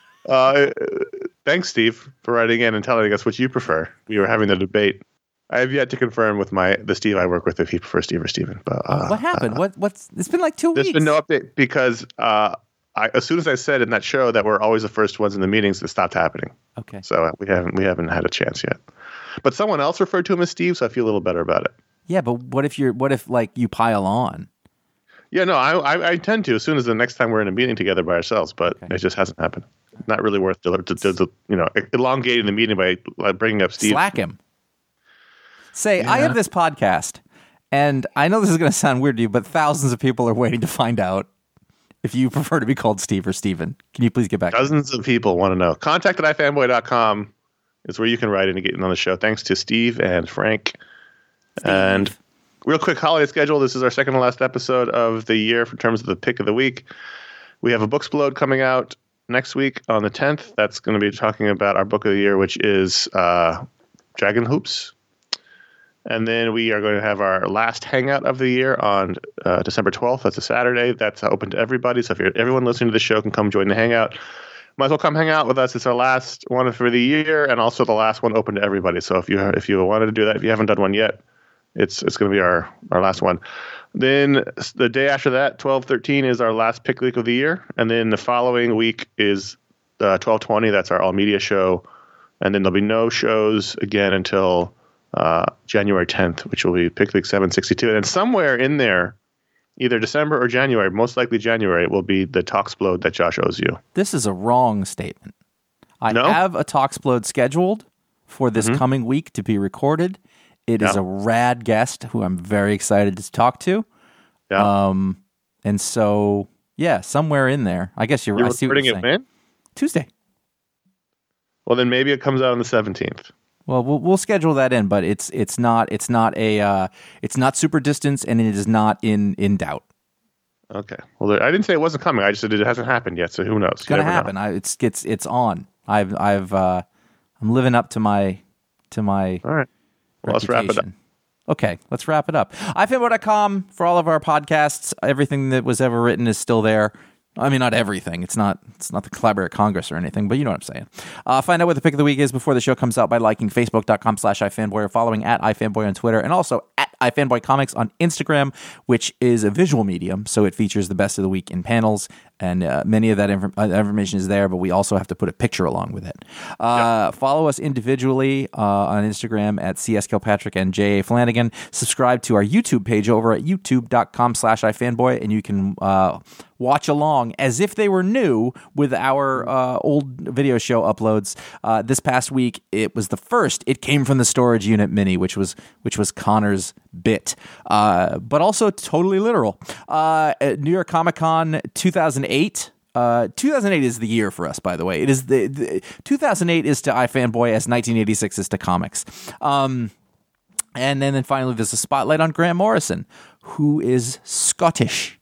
[SPEAKER 3] thanks, Steve, for writing in and telling us what you prefer. We were having the debate. I have yet to confirm with the Steve I work with if he prefers Steve or Steven. But
[SPEAKER 2] what happened? What's? It's been like 2 weeks.
[SPEAKER 3] There's been no update because as soon as I said in that show that we're always the first ones in the meetings, it stopped happening.
[SPEAKER 2] Okay.
[SPEAKER 3] So we haven't had a chance yet. But someone else referred to him as Steve, so I feel a little better about it.
[SPEAKER 2] Yeah, but what if you pile on?
[SPEAKER 3] Yeah, no, I intend to as soon as the next time we're in a meeting together by ourselves, but It just hasn't happened. Not really worth elongating the meeting by bringing up Steve.
[SPEAKER 2] Slack him. Say, I have this podcast, and I know this is going to sound weird to you, but thousands of people are waiting to find out if you prefer to be called Steve or Steven. Can you please get back?
[SPEAKER 3] Dozens of people want to know. Contact@ifanboy.com is where you can write in and get in on the show. Thanks to Steve and Frank. And real quick holiday schedule. This is our second to last episode of the year in terms of the pick of the week. We have a Booksplode coming out next week on the 10th. That's going to be talking about our book of the year, which is Dragon Hoops. And then we are going to have our last hangout of the year on December 12th. That's a Saturday. That's open to everybody. So if everyone listening to the show can come join the hangout. Might as well come hang out with us. It's our last one for the year and also the last one open to everybody. So if you wanted to do that, if you haven't done one yet, it's going to be our last one. Then the day after that, 12/13 is our last pick week of the year. And then the following week is 12/20. That's our all media show. And then there'll be no shows again until January 10th, which will be Pick the Week 762. And then somewhere in there, either December or January, most likely January, it will be the Talksplode that Josh owes you.
[SPEAKER 2] This is a wrong statement. I
[SPEAKER 3] No?
[SPEAKER 2] have a Talksplode scheduled for this coming week to be recorded. It is a rad guest who I'm very excited to talk to.
[SPEAKER 3] Yeah.
[SPEAKER 2] And so, yeah, somewhere in there. I guess you're
[SPEAKER 3] You're
[SPEAKER 2] right. I see what
[SPEAKER 3] recording
[SPEAKER 2] you're
[SPEAKER 3] it
[SPEAKER 2] saying.
[SPEAKER 3] when?
[SPEAKER 2] Tuesday.
[SPEAKER 3] Well, then maybe it comes out on the 17th.
[SPEAKER 2] Well, we'll schedule that in, but it's not super distance, and it is not in doubt.
[SPEAKER 3] Okay. Well, I didn't say it wasn't coming. I just said it hasn't happened yet, so who knows?
[SPEAKER 2] It's gonna happen. It's on. I'm living up to my
[SPEAKER 3] All right. Well, let's wrap it up.
[SPEAKER 2] reputation. Okay, let's wrap it up. ifanboy.com for all of our podcasts. Everything that was ever written is still there. I mean, not everything. It's not the Collaborate Congress or anything, but you know what I'm saying. Find out what the pick of the week is before the show comes out by liking facebook.com/ifanboy or following at ifanboy on Twitter and also at ifanboy comics on Instagram, which is a visual medium, so it features the best of the week in panels, and many of that information is there, but we also have to put a picture along with it. Follow us individually on Instagram at CS Kilpatrick and J.A. Flanagan. Subscribe to our YouTube page over at youtube.com/ifanboy, and you can watch along as if they were new with our old video show uploads. This past week, it was the first. It came from the storage unit mini, which was Connor's bit, but also totally literal. New York Comic Con 2008. 2008 is the year for us, by the way. It is the 2008 is to iFanboy as 1986 is to comics. And then finally, there's a spotlight on Grant Morrison, who is Scottish.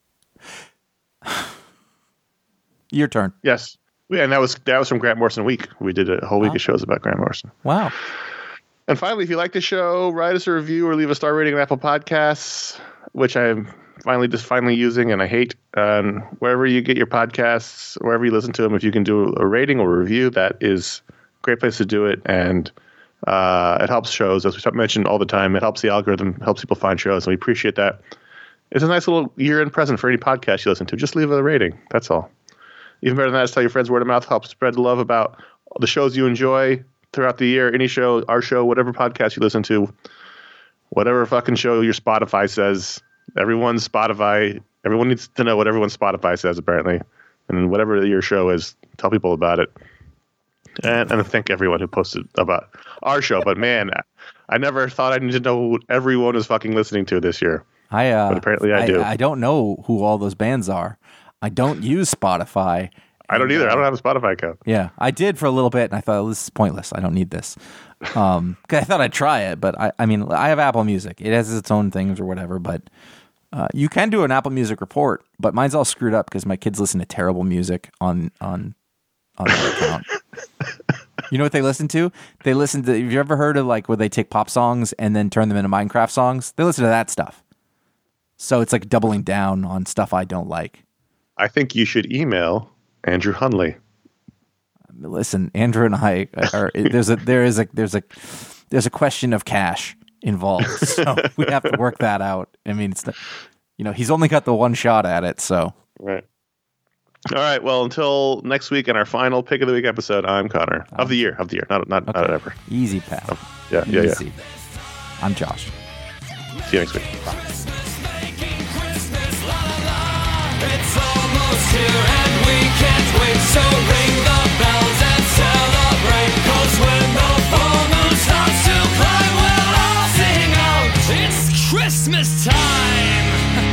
[SPEAKER 2] Your turn.
[SPEAKER 3] Yes. Yeah, and that was from Grant Morrison Week. We did a whole week of shows about Grant Morrison.
[SPEAKER 2] Wow.
[SPEAKER 3] And finally, if you like the show, write us a review or leave a star rating on Apple Podcasts, which I'm finally using and I hate. Wherever you get your podcasts, wherever you listen to them, if you can do a rating or a review, that is a great place to do it. And it helps shows, as we mentioned all the time. It helps the algorithm, helps people find shows, and we appreciate that. It's a nice little year-end present for any podcast you listen to. Just leave a rating. That's all. Even better than that is tell your friends. Word of mouth helps spread the love about the shows you enjoy throughout the year. Any show, our show, whatever podcast you listen to, whatever fucking show your Spotify says. Everyone needs to know what everyone's Spotify says, apparently. And whatever your show is, tell people about it. And thank everyone who posted about our show. But man, I never thought I needed to know what everyone was fucking listening to this year. But apparently I do.
[SPEAKER 2] I don't know who all those bands are. I don't use Spotify.
[SPEAKER 3] I don't either. I don't have a Spotify account.
[SPEAKER 2] Yeah, I did for a little bit, and I thought, this is pointless. I don't need this. 'Cause I thought I'd try it, but I mean, I have Apple Music. It has its own things or whatever, but you can do an Apple Music report, but mine's all screwed up because my kids listen to terrible music on their account. You know what they listen to? They listen to, have you ever heard of like where they take pop songs and then turn them into Minecraft songs? They listen to that stuff. So it's like doubling down on stuff I don't like.
[SPEAKER 3] I think you should email Andrew Hunley.
[SPEAKER 2] Listen, Andrew and I are there's a question of cash involved, so we have to work that out. I mean, he's only got the one shot at it, so
[SPEAKER 3] right. All right. Well, until next week and our final pick of the week episode, I'm Connor of the year, not ever.
[SPEAKER 2] Easy, pal.
[SPEAKER 3] Yeah.
[SPEAKER 2] I'm Josh.
[SPEAKER 3] See you next week.
[SPEAKER 2] Bye.
[SPEAKER 4] It's almost here and we can't wait, so ring the bells and celebrate, 'cause when the full moon starts to climb, we'll all sing out, it's Christmas time!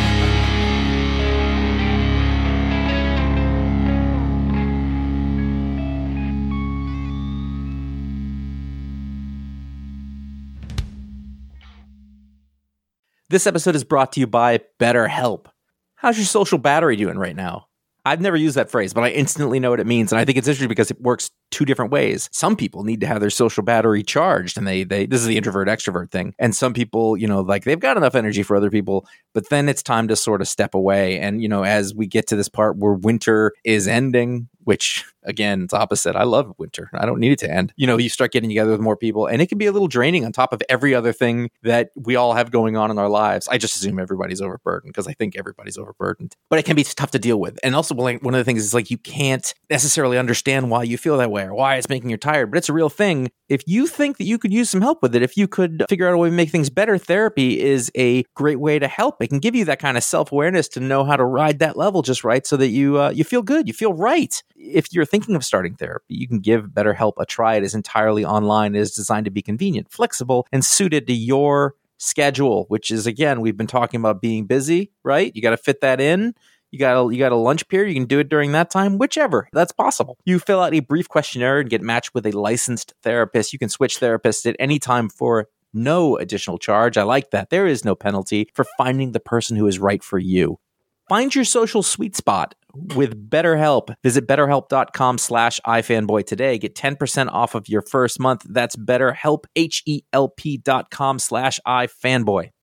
[SPEAKER 2] This episode is brought to you by BetterHelp. How's your social battery doing right now? I've never used that phrase, but I instantly know what it means. And I think it's interesting because it works two different ways. Some people need to have their social battery charged, and they this is the introvert extrovert thing. And some people, like they've got enough energy for other people, but then it's time to sort of step away. And, as we get to this part where winter is ending, which again, it's opposite. I love winter. I don't need it to end. You start getting together with more people, and it can be a little draining on top of every other thing that we all have going on in our lives. I just assume everybody's overburdened because I think everybody's overburdened, but it can be tough to deal with. And also, one of the things is like you can't necessarily understand why you feel that way or why it's making you tired, but it's a real thing. If you think that you could use some help with it, if you could figure out a way to make things better, therapy is a great way to help. It can give you that kind of self-awareness to know how to ride that level just right so that you feel good, you feel right. If you're thinking of starting therapy, you can give BetterHelp a try. It is entirely online. It is designed to be convenient, flexible, and suited to your schedule, which is, again, we've been talking about being busy, right? You got to fit that in. You got a lunch period. You can do it during that time, whichever. That's possible. You fill out a brief questionnaire and get matched with a licensed therapist. You can switch therapists at any time for no additional charge. I like that. There is no penalty for finding the person who is right for you. Find your social sweet spot with BetterHelp. Visit BetterHelp.com/iFanboy today. Get 10% off of your first month. That's BetterHelp, HELP.com/iFanboy.